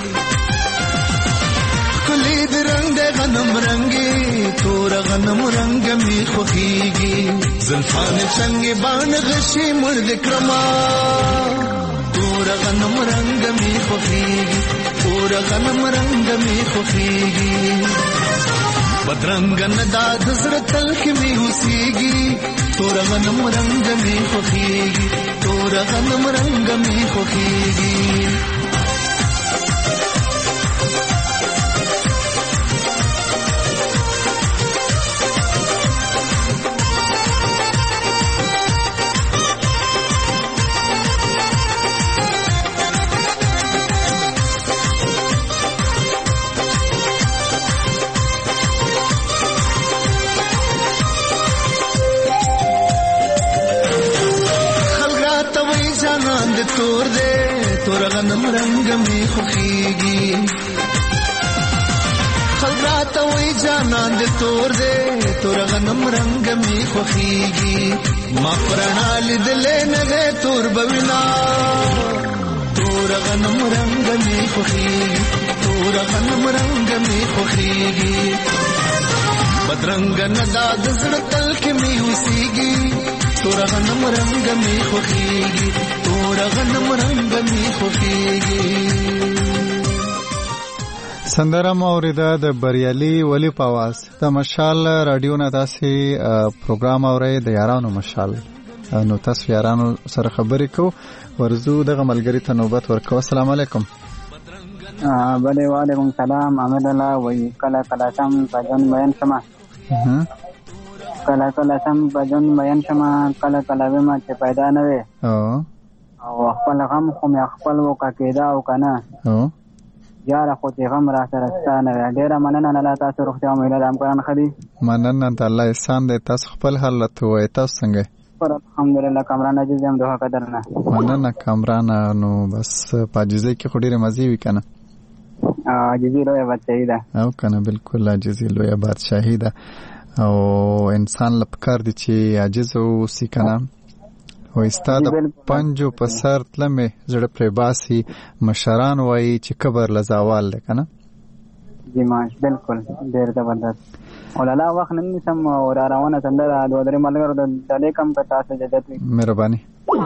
کلی د رنگ غنم رنگي تور غنم رنگ می خوخيږي زلفان څنګه باندې غشي مرد کرما تور غنم رنگ می خوخيږي تور غنم رنگ می خوخيږي بدرنګ نه دا د زړه تل کې می اوسېږي تور غنم رنگ می خوخيږي تور غنم رنگ می خوخيږي تور دے تور غنم رنگ می خوخيږي خلراته وای جانان د تور دې تور غنم رنگ می خوخيږي ما پرانا لیدلې نه تور بوینا تور غنم رنگ می خوخيږي تور غنم رنگ می خوخيږي بدرنګ ندا د زړه تل کې می وسيږي تور غنم رنگ می خوخيږي تور غنم رنگ می خوخيږي. سندره موریده د بریالي ولی په आवाज د مشال رادیو نه داسې پروګرام اوري د یارانو مشال. نو تاسو یارانو سره خبرې کو ورزو دغه ملګری ته نوبت ورکو. السلام علیکم. بله وعلیکم سلام. احمد الله وی کله کله سم پجن بیان شمه کله کله سم پجن بیان شمه کله کله ما چې پیدا نه وي او خپل غم خو مې خپل وکا کېدا او کنه یار خو دې غم را سره ستانه ډیره مننه نه تاسو روغتیا مې له امکان خدي مننه ته الله احسان دې تاسو خپل حالت وای تاسو څنګه الحمدلله کامران عزیز هم دوه قدر نه مننه کامران. نو بس پاجزه کې خډيره مزي وی کنه عاجزی لوی بادشاہی ده او کنه بالکل عاجزی لوی بادشاہی ده او انسان لپکار دي چې عاجز او سی کنه و استاد پنجو په سر تلمه زړه پر باسي مشران وای چې کبر لزاوال ده کنه جی ماش بالکل ډیر زبردست ولاله وخت نن سم اور روانه څنګه د ودرې ملګرو د لیکم په تاسو جدت مهرباني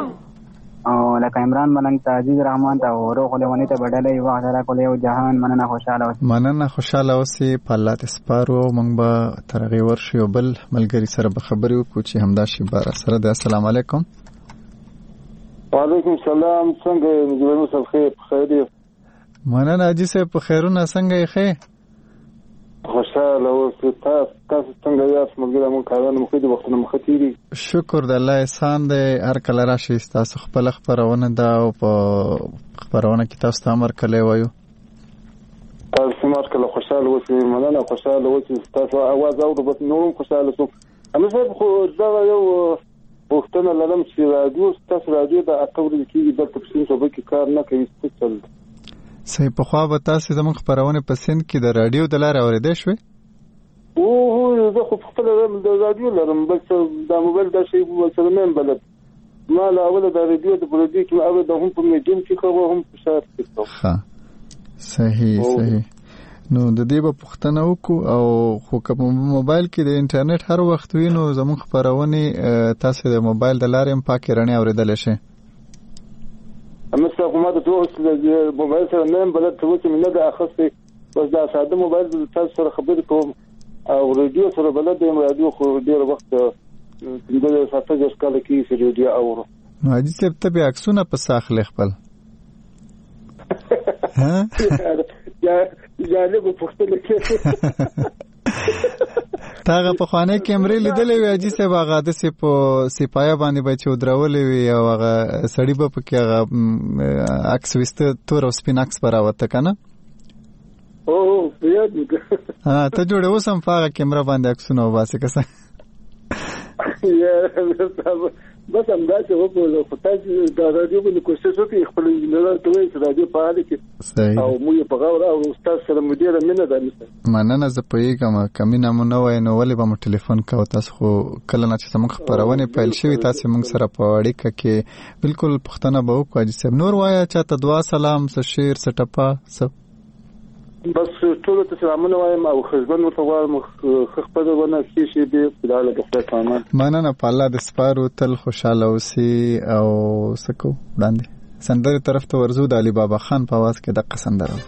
او لکه عمران ملنګ ته عزیز رحمان ته ورو خلونی ته بدلې وخت را کولې او جهان مننه خوشاله اوسې مننه خوشاله اوسې په الله تسپارو مونږ به ترغه ورشي او بل ملګری سره به خبرې وکړو چې همدا شی بار سره د السلام علیکم. وعلیکم السلام. څنګه مجبور مسل خیر خیر مننه اجي سه په خیرونه څنګه یې خې خوشاله اوسې تاسو تاسو څنګه یاست مګر مون کارونه مخې د وختونو مخې تیری شکر د الله احسان دې هر کله راشي تاسو خپل خبرونه دا او په خبرونه کې تاسو ته امر کړی وایو تاسو مار کله خوشاله اوسې مننه خوشاله اوسې تاسو आवाज اورو بس نورم خوشاله اوسم. اما زه خو دا یو وختونه لرم چې رادیو تاسو رادیو د اټوري کې د تفصیل صوبې کې کار نه کوي څه صحیح. په خوا به تاسو زموږ خبرونه په سند کې د رادیو د لارې اورېدې شوې او زه خو خپل د رادیو لرم بس د موبایل د شی په سره نه بلد ما لا اول د رادیو د بلدي کې او د هم په میډیم کې خو هم په شار کې ښه صحیح صحیح. نو د دې په پښتنه وکړو او خو کوم موبایل کې د انټرنیټ هر وخت وینو زموږ خبرونه تاسو د موبایل د لارې هم پاکه رڼا اورېدل شي. اما څه کومه د توګه د موبایل سره نه بلد څه چې نه د اخستې بس دا ساده موبایل د تاسو سره خبرې کوم او رادیو سره بلد یم. رادیو خو ډیر وخت د ساته ځکه کله کې رادیو اورو نو اجي څه ته به عکسونه په ساخله خپل ها یا یا له پښتنه کې تاغه په خانه کیمرې لیدلې وي اجي څه باغه د سي په سپایا باندې به چې درولې وي او هغه سړی به پکې هغه عکس وسته تور او سپین عکس براوته کنه او بیا دې ها ته جوړه وسم فاغه کیمرا باندې عکسونه واسه کسه یا بس هم دا چې وګورئ خو تاسو د رادیو په کوشش وکړئ خپل انجینر ته وایي چې رادیو فعال کړي او موږ په غوړ او استاد سره مدیر مینه ده مننه زه پوهیږم کمینه مو نه وای نو ولې به مو ټلیفون کوو تاسو خو کله نه چې موږ خبرونه پیل شوي تاسو موږ سره په اړیکه کې بالکل پښتنه به وکړو چې سب نور وای چاته دعا سلام س شیر س ټپا س بس ټول ته سلامونه وایم او خدمت ورته وایم خپلونه شي به خدای له خپل مننه په الله د سپارو تل خوشاله اوسې او سکو وړاندې سندره طرف ته ورزو د علي بابا خان په आवाज کې د قسندره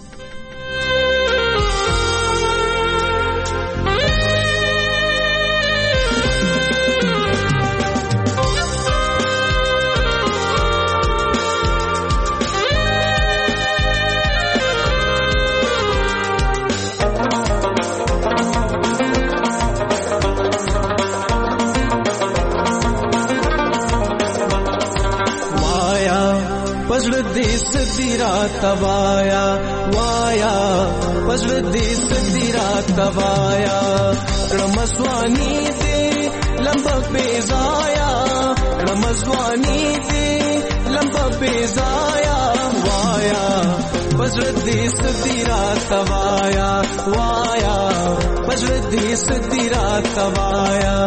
توایا وایا پزړ دې سندي را توایا رمزوانی دې لمب بیزایا رمزوانی دې لمب بیزایا وایا پزړه دې ستې راته وایا وایا پزړه دې ستې راته وایا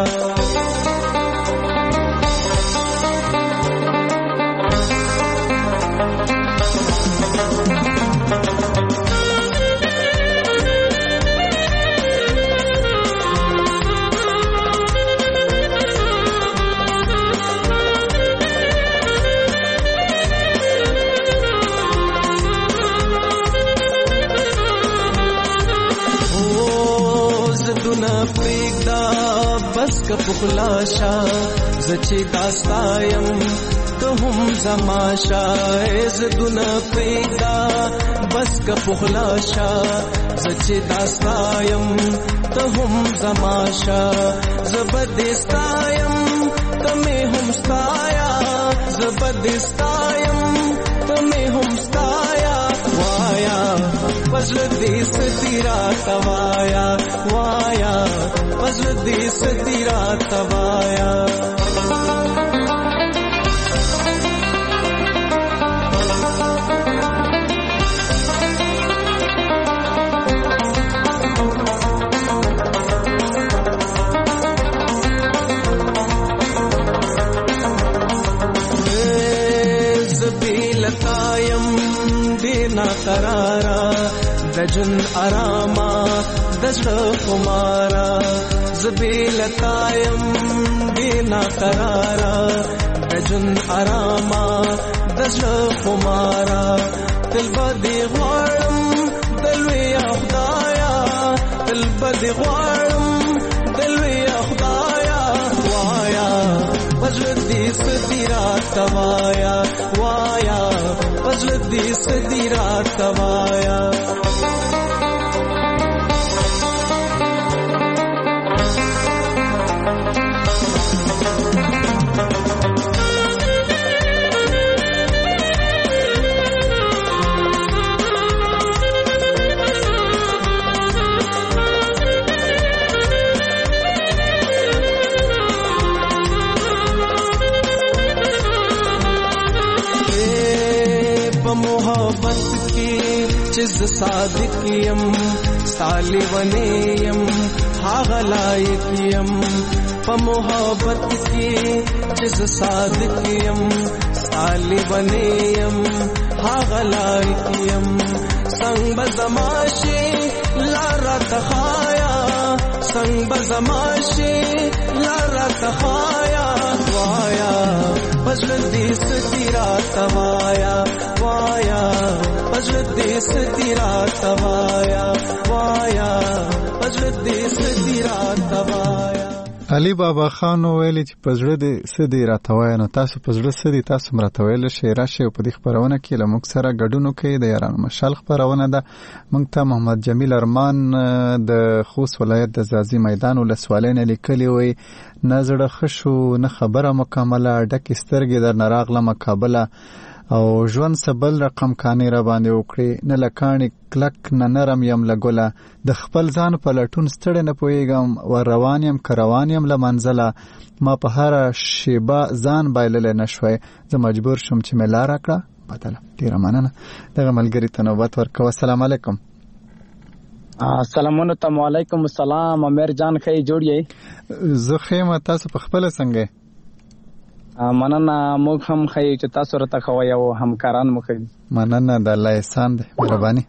بس که پخلاشا زچې داستایم ته هم زماشا زدون پیدا بس که پخلاشا زچې داستایم ته هم زماشا زبدستایم ته مې هم ستایا زبدستایم ته مې هم ستایا وایا پزړه دې ستې راته وایا وایا پزړه دې ستې راته وایا زبیلتایم دینا قرارا دجن آراما دزړه خمارا زبیلتایم دینا قرارا دجن آراما دزړه خمارا تل بدی غواړم دلوي خدایا تل بدی غواړم دلوي خدایا وایا پزړه دې ستې راته وایا وایا پزړه دې ستې راته وایا چز صادق یم سالی ونیم هاغه لایق یم په محبت کې چز صادق یم سالی ونیم هاغه لایق یم څنګه بزماشي لاره تخایا څنګه بزماشي لاره تخایا وایا پزړه دې ستې راته وایا وایا پزړه دې ستې راته وایا وایا پزړه دې ستې راته وایا علي بابا خان ویلي چې پزړه دې ستې راته وایا نو تاسو پزړه ستې تاسو مرته ویل شي راشه په دې خبرونه کې له موږ سره ګډون کوي د یارانو مشال خبرونه ده موږ ته محمد جمیل ارمان د خوست ولایت د زازي میدان ولسوالۍ نه لیکلي وي نظر خشو نه خبره مکمله ډکې سترګې در نراغله مقابله او ژوند سبل رقم کانی را باندې وکړي نه لکانی کلک نه نرم یم لګوله د خپل ځان په لټون ستړی نه پوهېږم ور روان یم که روان یم له منزله ما په هره شیبه ځان بایللی نه شوی زه مجبور شوم چې مې لاره کړه بدله ډېره مننه دغه ملګري ته نوبت ورکوه السلام علیکم سلامونه ته وعلیکم السلام امیر جان ښه جوړ یې زه ښه یم تاسو په خپله څنګه مننه موږ هم ښه چې تاسو راته ښه یو همکاران مو ښه مننه د الله احسان دی مهرباني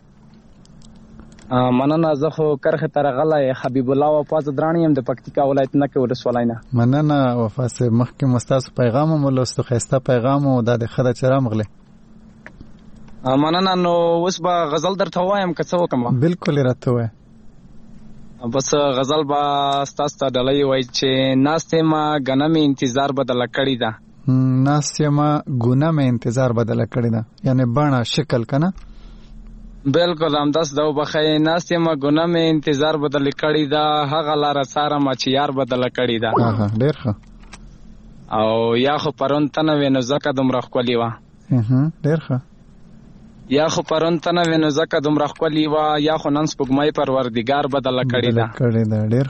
مننه زه خو کرخه ته راغلی حبیب الله وفا زدرانی یم د پکتیکا ولایت نکې ولسوالۍ نه مننه وفا صاحب مخکې مو ستاسو پیغام هم ولوستو ښایسته پیغام و دا د ښه ده چې رامغلی مننه نو اوس به غزل درته ووایم که څه وکړم بلکل یې راته ووایه بس غزل به ستاسو ته ډالۍ وایي چې ناست یمه ګنه مې انتظار بدله کړې ده ناست یمه ګونه مې انتظار بدله کړې ده یعنې بڼه شکل که نه بلکل همداس ده وبښئ ناست یمه ګونه مې انتظار بدله کړې ده هغه لاره څارمه چې یار بدله کړې ده ډېر ښه او یا خو پرون ته نه وې نو ځکه دومره ښکلې وه ډېر ښه یا خو پرون ته نه وې نو ځکه دومره ښکلې وه یا خو نن سپوږمۍ پروردګار بدله کړې ده کړې ده ډېر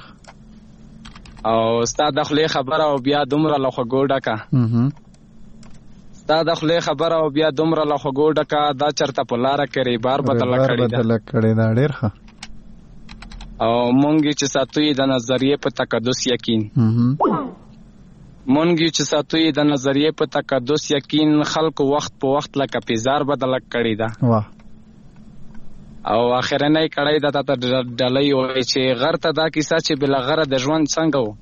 او ستا د خولې خبره او بیا دومره له خوږو ډکه دا د خله خبره او بیا دومره له خوګو ډکا دا چرته په لار کې ریبار بدل کړی دا بدل کړی دا ډیر ښه او مونږ چې ساتوي د نظریه په تقدس یقین مونږ چې ساتوي د نظریه په تقدس یقین خلکو وخت په وخت لکه پیزار بدل کړی دا واه او اخرنه کړی دا ته ډلې وای چې غرته دا کیسه چې بل غره د ژوند څنګه و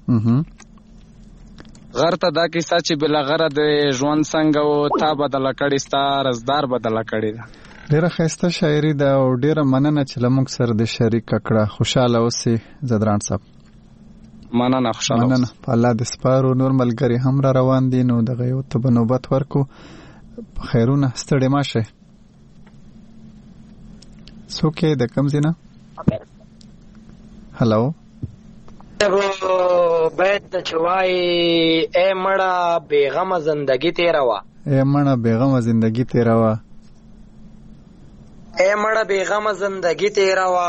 غرته دا کیسه چې بل غره د ژوند څنګه و تا بدل کړی ستا رزدار بدل کړی دا ډیره ښایسته شاعري ده او ډیره مننه چې لموږ سره د شریک کړه. خوشاله اوسې زدران صاحب. مننه خوشاله مننه په الله د سپارو. نور ملګری هم را روان دي نو دغه یو ته نوبت ورکو. خیرونه ستړي ماشه. څوک د کوم ځای نه؟ هلو بیت د چوای اے مړه بیغمه زندگی تیروا اے مړه بیغمه زندگی تیروا اے مړه بیغمه زندگی تیروا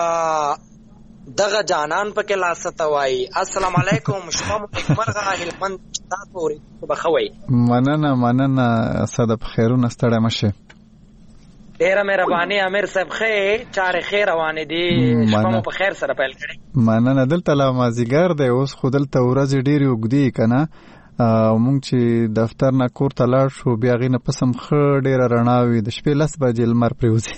دغه جانان پکې لاسته وای. السلام علیکم شپه مو مرغه هلمند تاسو ورې بخوي. مننه مننه صد په خیرونه ستړی مشه. ډیره مهرباني امیر صاحب خې چارې خیر روانې دي شپه مو په خیر سره پیل کړی. مننه دلته لا مازیګر دی اوس خو دلته ورځې ډېرې اوږدې کنه او مونږ چې دفتر نه کور ته لاړ شو بیا غینه پسم خ ډیره رڼا وي د شپې لس بجې لمر پریوځي.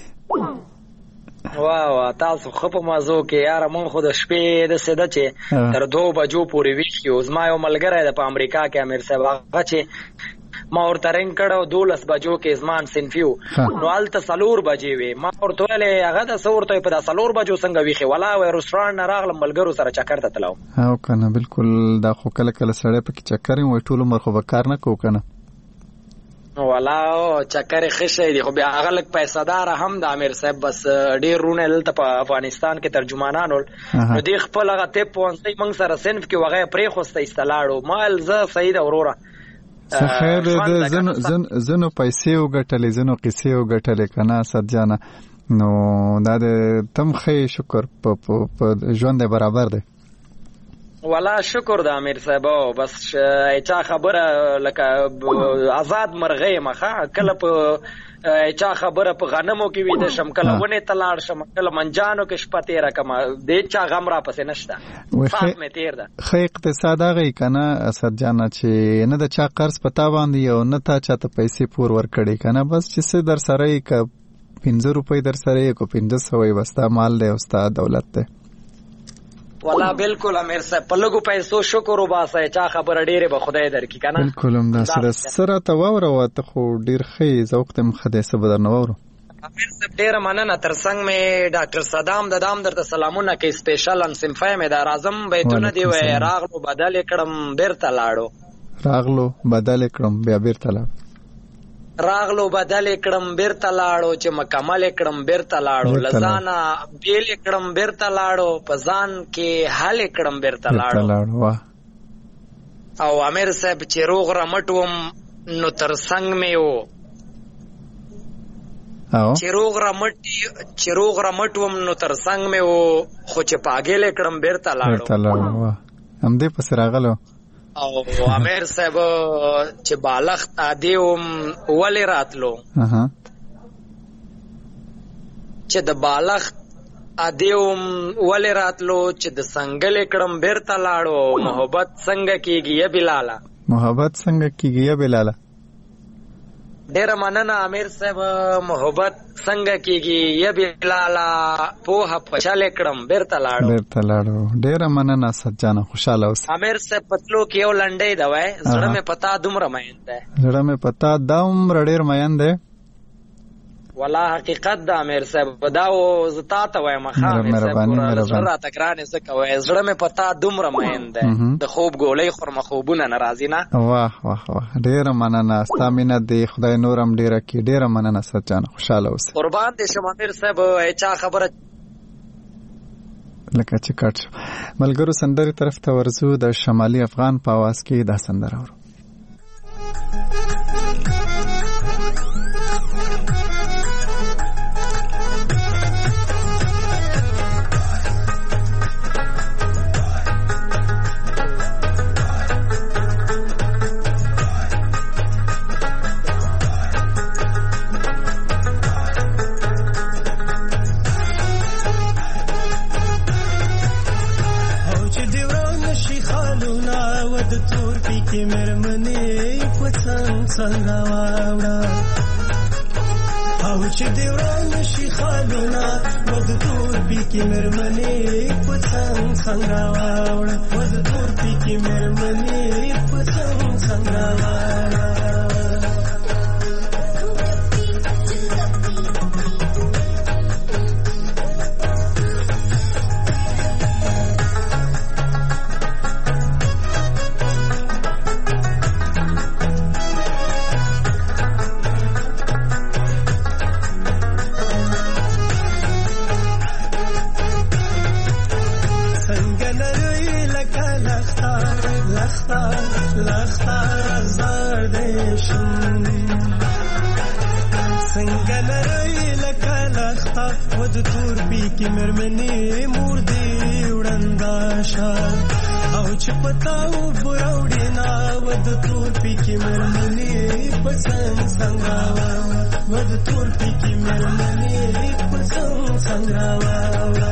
واه واه تاسو خو په مازو کې یار مونږ خو د شپې د سده چې تر دو بجو پورې ویښ یو. زما یو ملګری د په امریکا کې امیر صاحب هغه چې ما ورته رنګ کړو دولس بجو کې زمان سنفیو نو هلته څلور بجې وې. ما ورته ویلې هغه د څه ورته په دا څلور بجو څنګه ویښې ولا وی رستورانټ نه راغلم ملګرو سره چکر ته تلو. او کنه بالکل دا خو کله کله سړی پکې چکر وي ټول عمر خو به کار نه کوو کنه ولا چکر خشه دي خو بیا هغه لک پیسې دار هم د امیر صاحب بس ډیر رونه دلته په افغانستان کې ترجمانان ول نو دی خپل هغه ته پونځي موږ سره صنف کې وغه پرې خوسته استلاړو مال زه سید اوروره خیر د زنو زنو پیسې وګټلې زنو قصې وګټلې کنه سجانا نو دا د تم خې شکر په ژوند برابر دی. ولا شکر د امیر صاحب بس چا خبره لکه آزاد مرغې مخه کله په چا خبره په غنمو کې وې د شم کله ونه تلاړ شم کله منجانو کې شپه تیر کما د چا غم را پسې نشته صاحب می تیر ده. خې اقتصاد هغه کنه اسد جانا چې نه د چا قرض پتا باندې او نه تا چاته پیسې پور ور کړي کنه بس چې څه در سره ک پنځه روپۍ در سره کو پنځه سو وستا مال دی او ستا دولت دی. ولا بالکل امیر صاحب په لګو پیسو شکر وباسه چا خبر ډیره به خدای درکې کنه بالکل هم دا سره سره ته وره وته خو ډیر خې ذوق ته مخده سبا در نوورو. امیر صاحب ډیره مننه ترڅنګ می ډاکټر صدام د دام درته سلامونه کې سپیشل ان سمفای می دا اعظم بیتونه دی وای راغلو بدل کړم بیرته لاړو راغلو بدل کړم بیا بیرته لاړو راغلو بدل کړم بیرته لاړو چې مکمل کړم بیرته لاړو لزانا بیل کړم بیرته لاړو پزان کې حل کړم بیرته لاړو. او امیر صاحب چې روغ رمټوم نو ترڅنګ مې وو چې روغ رمټ چې روغ رمټوم نو ترڅنګ مې وو خو چې پاګل کړم بیرته لاړو هم دې پس راغلو. او امیر صاحب چې بالغت ادیوم ولې راتلو چې د بالغت ادیوم ولې راتلو چې د څنګه کړم بیرته لاړو محبت څنګه کیږي یا بلاله محبت څنګه کیږي یا بلاله. ډیر مننه امیر صاحب محبت څنګه کیږي یا بلاله په پښاله کړم بیرته لاړو بیرته لاړو. ډیر مننه سجانا خوشاله اوس. امیر صاحب پتلو کې یو لنډې دا وای زړه مې پتا دومره مین ده زړه مې پتا دومره ډیر مین ده ولا حقیقت دا امیر صاحب دا او زتا ته وای مخه امیر صاحب زړه تکرار نه زکه وای زړه مې پتا دومره مین ده د خوب ګولې خرم خوبونه ناراضی نه. واه واه واه ډیر مننه ستامینه دی خدای نورم ډیره کی ډیر مننه سجانا خوشاله اوس. قربان دې شم امیر صاحب چا خبره لکه چې کټ ملګرو سندري طرف ته ورزو د شمالي افغان په आवाज کې دا سندره ورو. کې مېرمنې په څنګ څنګ راواړه او چې دې وران شي خالونه و د تور پي کې مېرمنې په څنګ څنګ راواړه و د تور پي کې مېرمنې په څنګ څنګ راواړه څنګه لري لکه لخته و د تور پي کې مېرمنې مور دې وړنده شه او چې پتا اوبه راوړې نه و د تور پي کې مېرمنې په څنګ څنګ راواړه و د تور پي کې مېرمنې په څنګ څنګ راواړه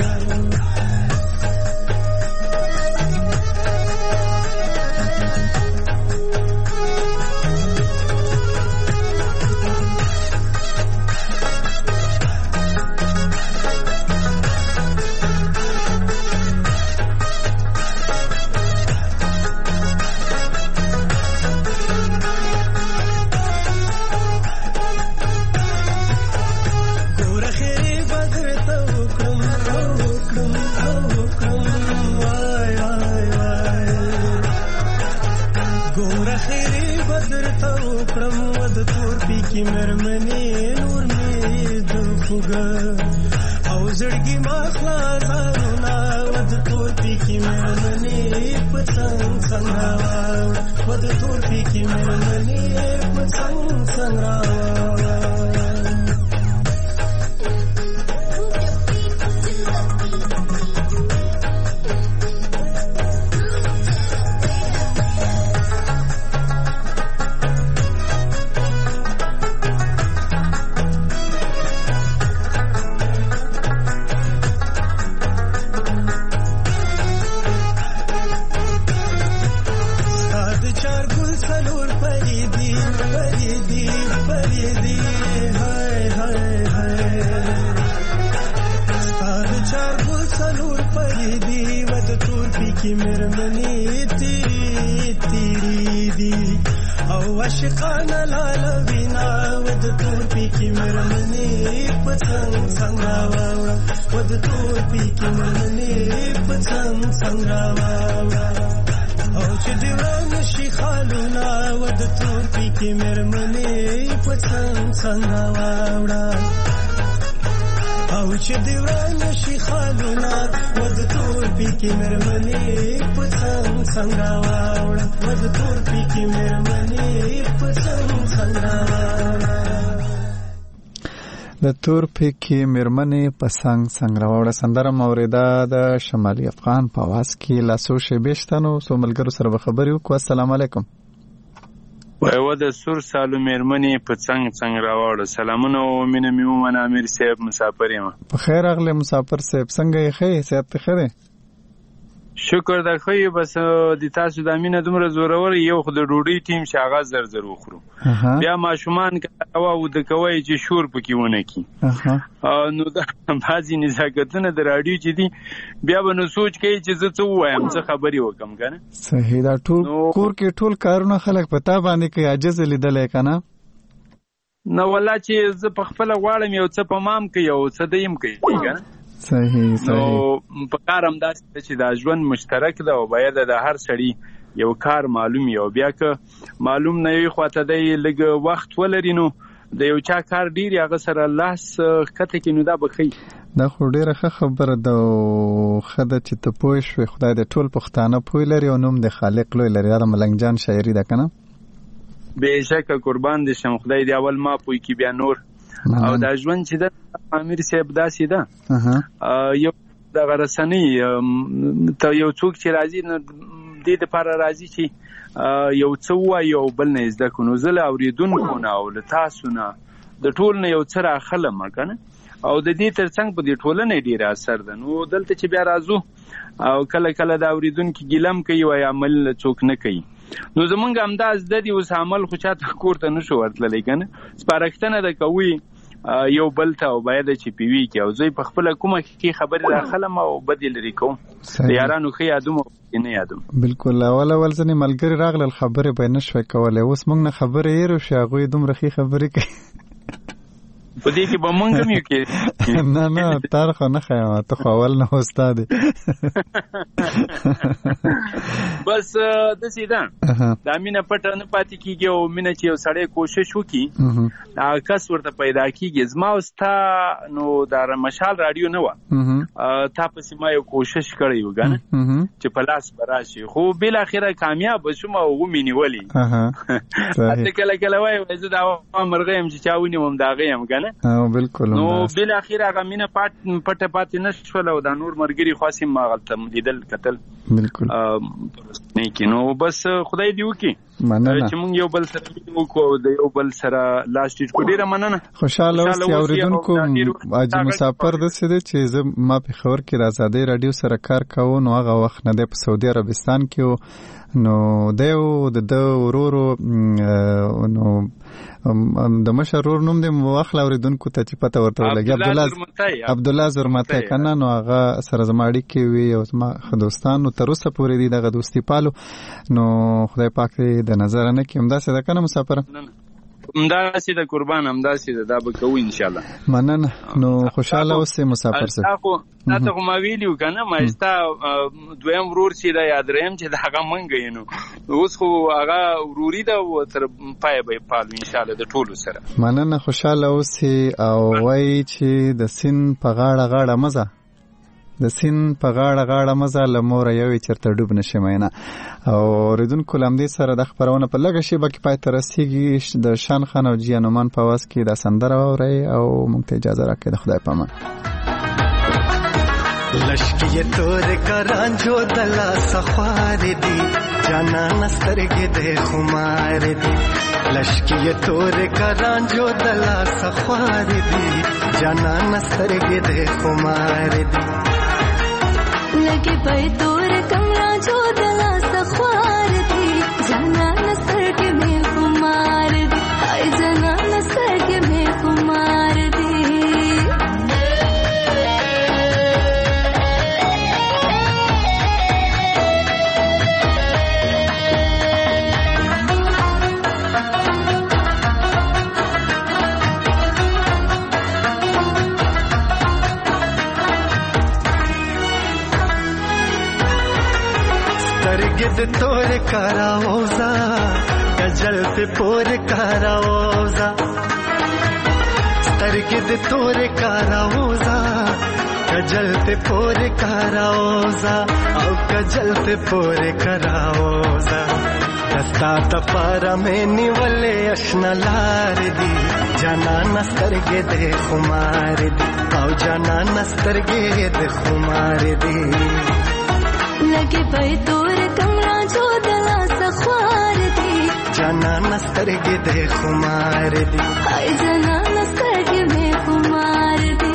د تور پېکې مېرمنې په څنګ څنګ راوړه سندره موریده د شمالي افغان په आवाज کې لاسو شیبې شته نو څو ملګرو سره به خبرې وکړو. السلام علیکم. وایو د سور سالو مېرمنې په څنګ څنګ راوړه. سلامونه او مینه مې ومنه. امیر صاحب مسافر یم. په خیر راغلی مسافر صاحب. څنګه یې ښه یې؟ صحت ښه دی؟ شکر د خو بس د تاسو د امینه دومره زورور یو خو د ډوډۍ ټیم شاغه زر زر وخورو بیا ماشومان کاوه او د کوي چې شور پکې ونه کی نو دا بعضی نزاکتونه د رادیو چې دي بیا به نو سوچ کوي چې زه څه وایم څه خبري وکم کنه. صحیح دا ټول کور کې ټول کارونه خلک پتا باندې کوي عجز لیدل کنه. نو ولا چې زه په خپل غواړم یو څه په مام کوي او څه دیم کوي کنه. صحیح صحیح. نو په کارم داسې چې دا ژوند مشترک ده او باید د هر سړي یو کار معلوم یو بیا که معلوم نه وي خواته دی لږ وخت ولري نو د یو چا کار ډیر هغه سره لاس کته کې نو دا بخي. دا خو ډیره ښه خبره ده او خده چې ته پوه شوې خدای د ټول پښتانه پوه لري او نوم د خالق لوی لري. دا ملنګ جان شاعري ده کنه. بهشکه قربان دي شم خدای دی اول ما پوي کې بیا نور او دا ژوند چې د امیر صاحب داسې ده یو د غرسنی ته یو څوک چې راځي نو دې لپاره راځي چې یو څه وایي او بل نه زده کړو. زه له اورېدونکو نه او له تاسو نه د ټول نه یو څه راخلم کنه او د دې ترڅنګ په دې ټولنې ډیر اثر ده. نو دلته چې بیا راځو او کله کله د اورېدونکو ګیلم کوي او عمل څوک نه کوي نو زمونږ همداز د دې اوس عمل خو چاته کور ته نشو ورتللی کنه سپارښتنه د کوي یو بل ته او باید چې پیوي کې او زه په خپل کومه کې خبرې راخلم او بدل لري کوم یارانو خې یادوم نه یادوم بالکل اول اول ځنې ملګری راغلل خبرې به نشوي کولای اوس موږ نه خبرې یې رو شي هغوی دومره ښې خبرې کوي په دې کې به مونږ هم یو کې نه نه تار خو نه خیمه ته خو اول نه استاد بس د سیدان دا مینه پټه نه پاتې کیږي او مینه چې یو سړی کوشش وکړي دا کس ورته پیدا کیږي زما استا نو دا مشال رادیو نه و تا پسې ما یو کوشش کړی و ګنه چې په لاس براشي خو بل اخره کامیاب شوم او ومني ولی اته کله کله وای زه دا مرغیم چې چاونی وم دا غیم ګنه او بالکل نو بل اخر هغه مینه پټ پټه پاتې نشول او دا نور مرګري خاصه ما غلطه لیدل قتل بالکل نه کینو بس خدای دی وکي مننه چې مونږ یو بل سره وکړو د یو بل سره لاست کو ډیره مننه خوشاله اوسئ اوریدونکو اجي مسافر د سده چې زه ما په خبر کې د آزادۍ رادیو سره کار کوو نو هغه وخت نه د سعودي عربستان کې نو دیو د د ورورو نو د مشرور نوم د مواخل اوریدونکو ته چې پته ورته ولګي عبد الله عبد الله زرمته کنه نو هغه سره زماړي کې وي او ما دوستان نو تر اوسه پورې دي دغه دوستي پالو نو خدای پاک د نظر نه کې همدا څه ده کنه مسافر همدا سي د قربان همدا سي دا به کوو ان شاء الله مننه نو خوشاله اوسئ مسافر سره تاسو تاسو ما ویلیو کنه ما استا دویم ورور سي دا یاد رحم چې دا هغه منګ نو اوس خو هغه وروري دا تر پای به پالو ان شاء الله د ټولو سره مننه خوشاله اوسئ او وای چې د سین په غاړه غاړه مزه د سین په غاړه غاړه مزه لمور یوې چرته ډوب نشي مینه او ریدونکو لمدې سره د خبرونه په لګه شی بکی پای تر رسیږي د شان خان او جیانومان په واس کې د سندره اوري او مونږ ته اجازه راکړئ د خدای پامان لشکی تور کرانجو دلا سخوار دی جانا نسترګې د خمار دی لشکی تور کرانجو دلا سخوار دی جانا نسترګې د خمار دی لګي پي تور کمرا جو دلا سخوار دی جانا نسترګې مې خمار دی ay جانا نسترګې مې خمار دی سترګې د تور کاراوزا کجل په پور کاراوزا سترګې د تور کاراوزا کجل په پور کاراوزا او کجل په پور کاراوزا دستا ته پارا مې نیولې اشنا لار دی جانا نسترګې د خمار دی او جانا نسترګې د خمار دی لګي پي تور کمرا جو دلا سخوار دی جانا نسترګې د خمار دی ay جانا نسترګې مې خمار دی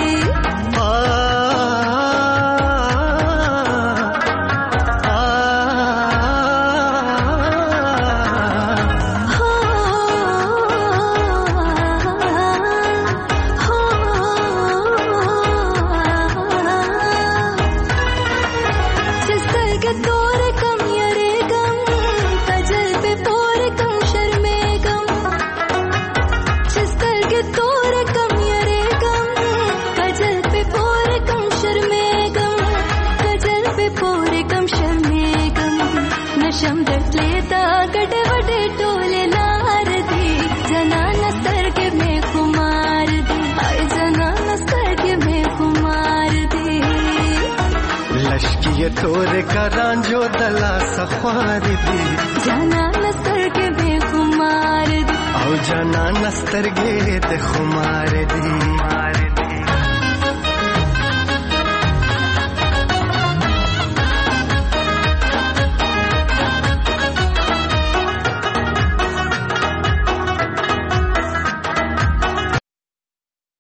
تور کرانجو دلا سخوار دی جانا نسترګې به خمار دی او جانا نسترګې د خمار دی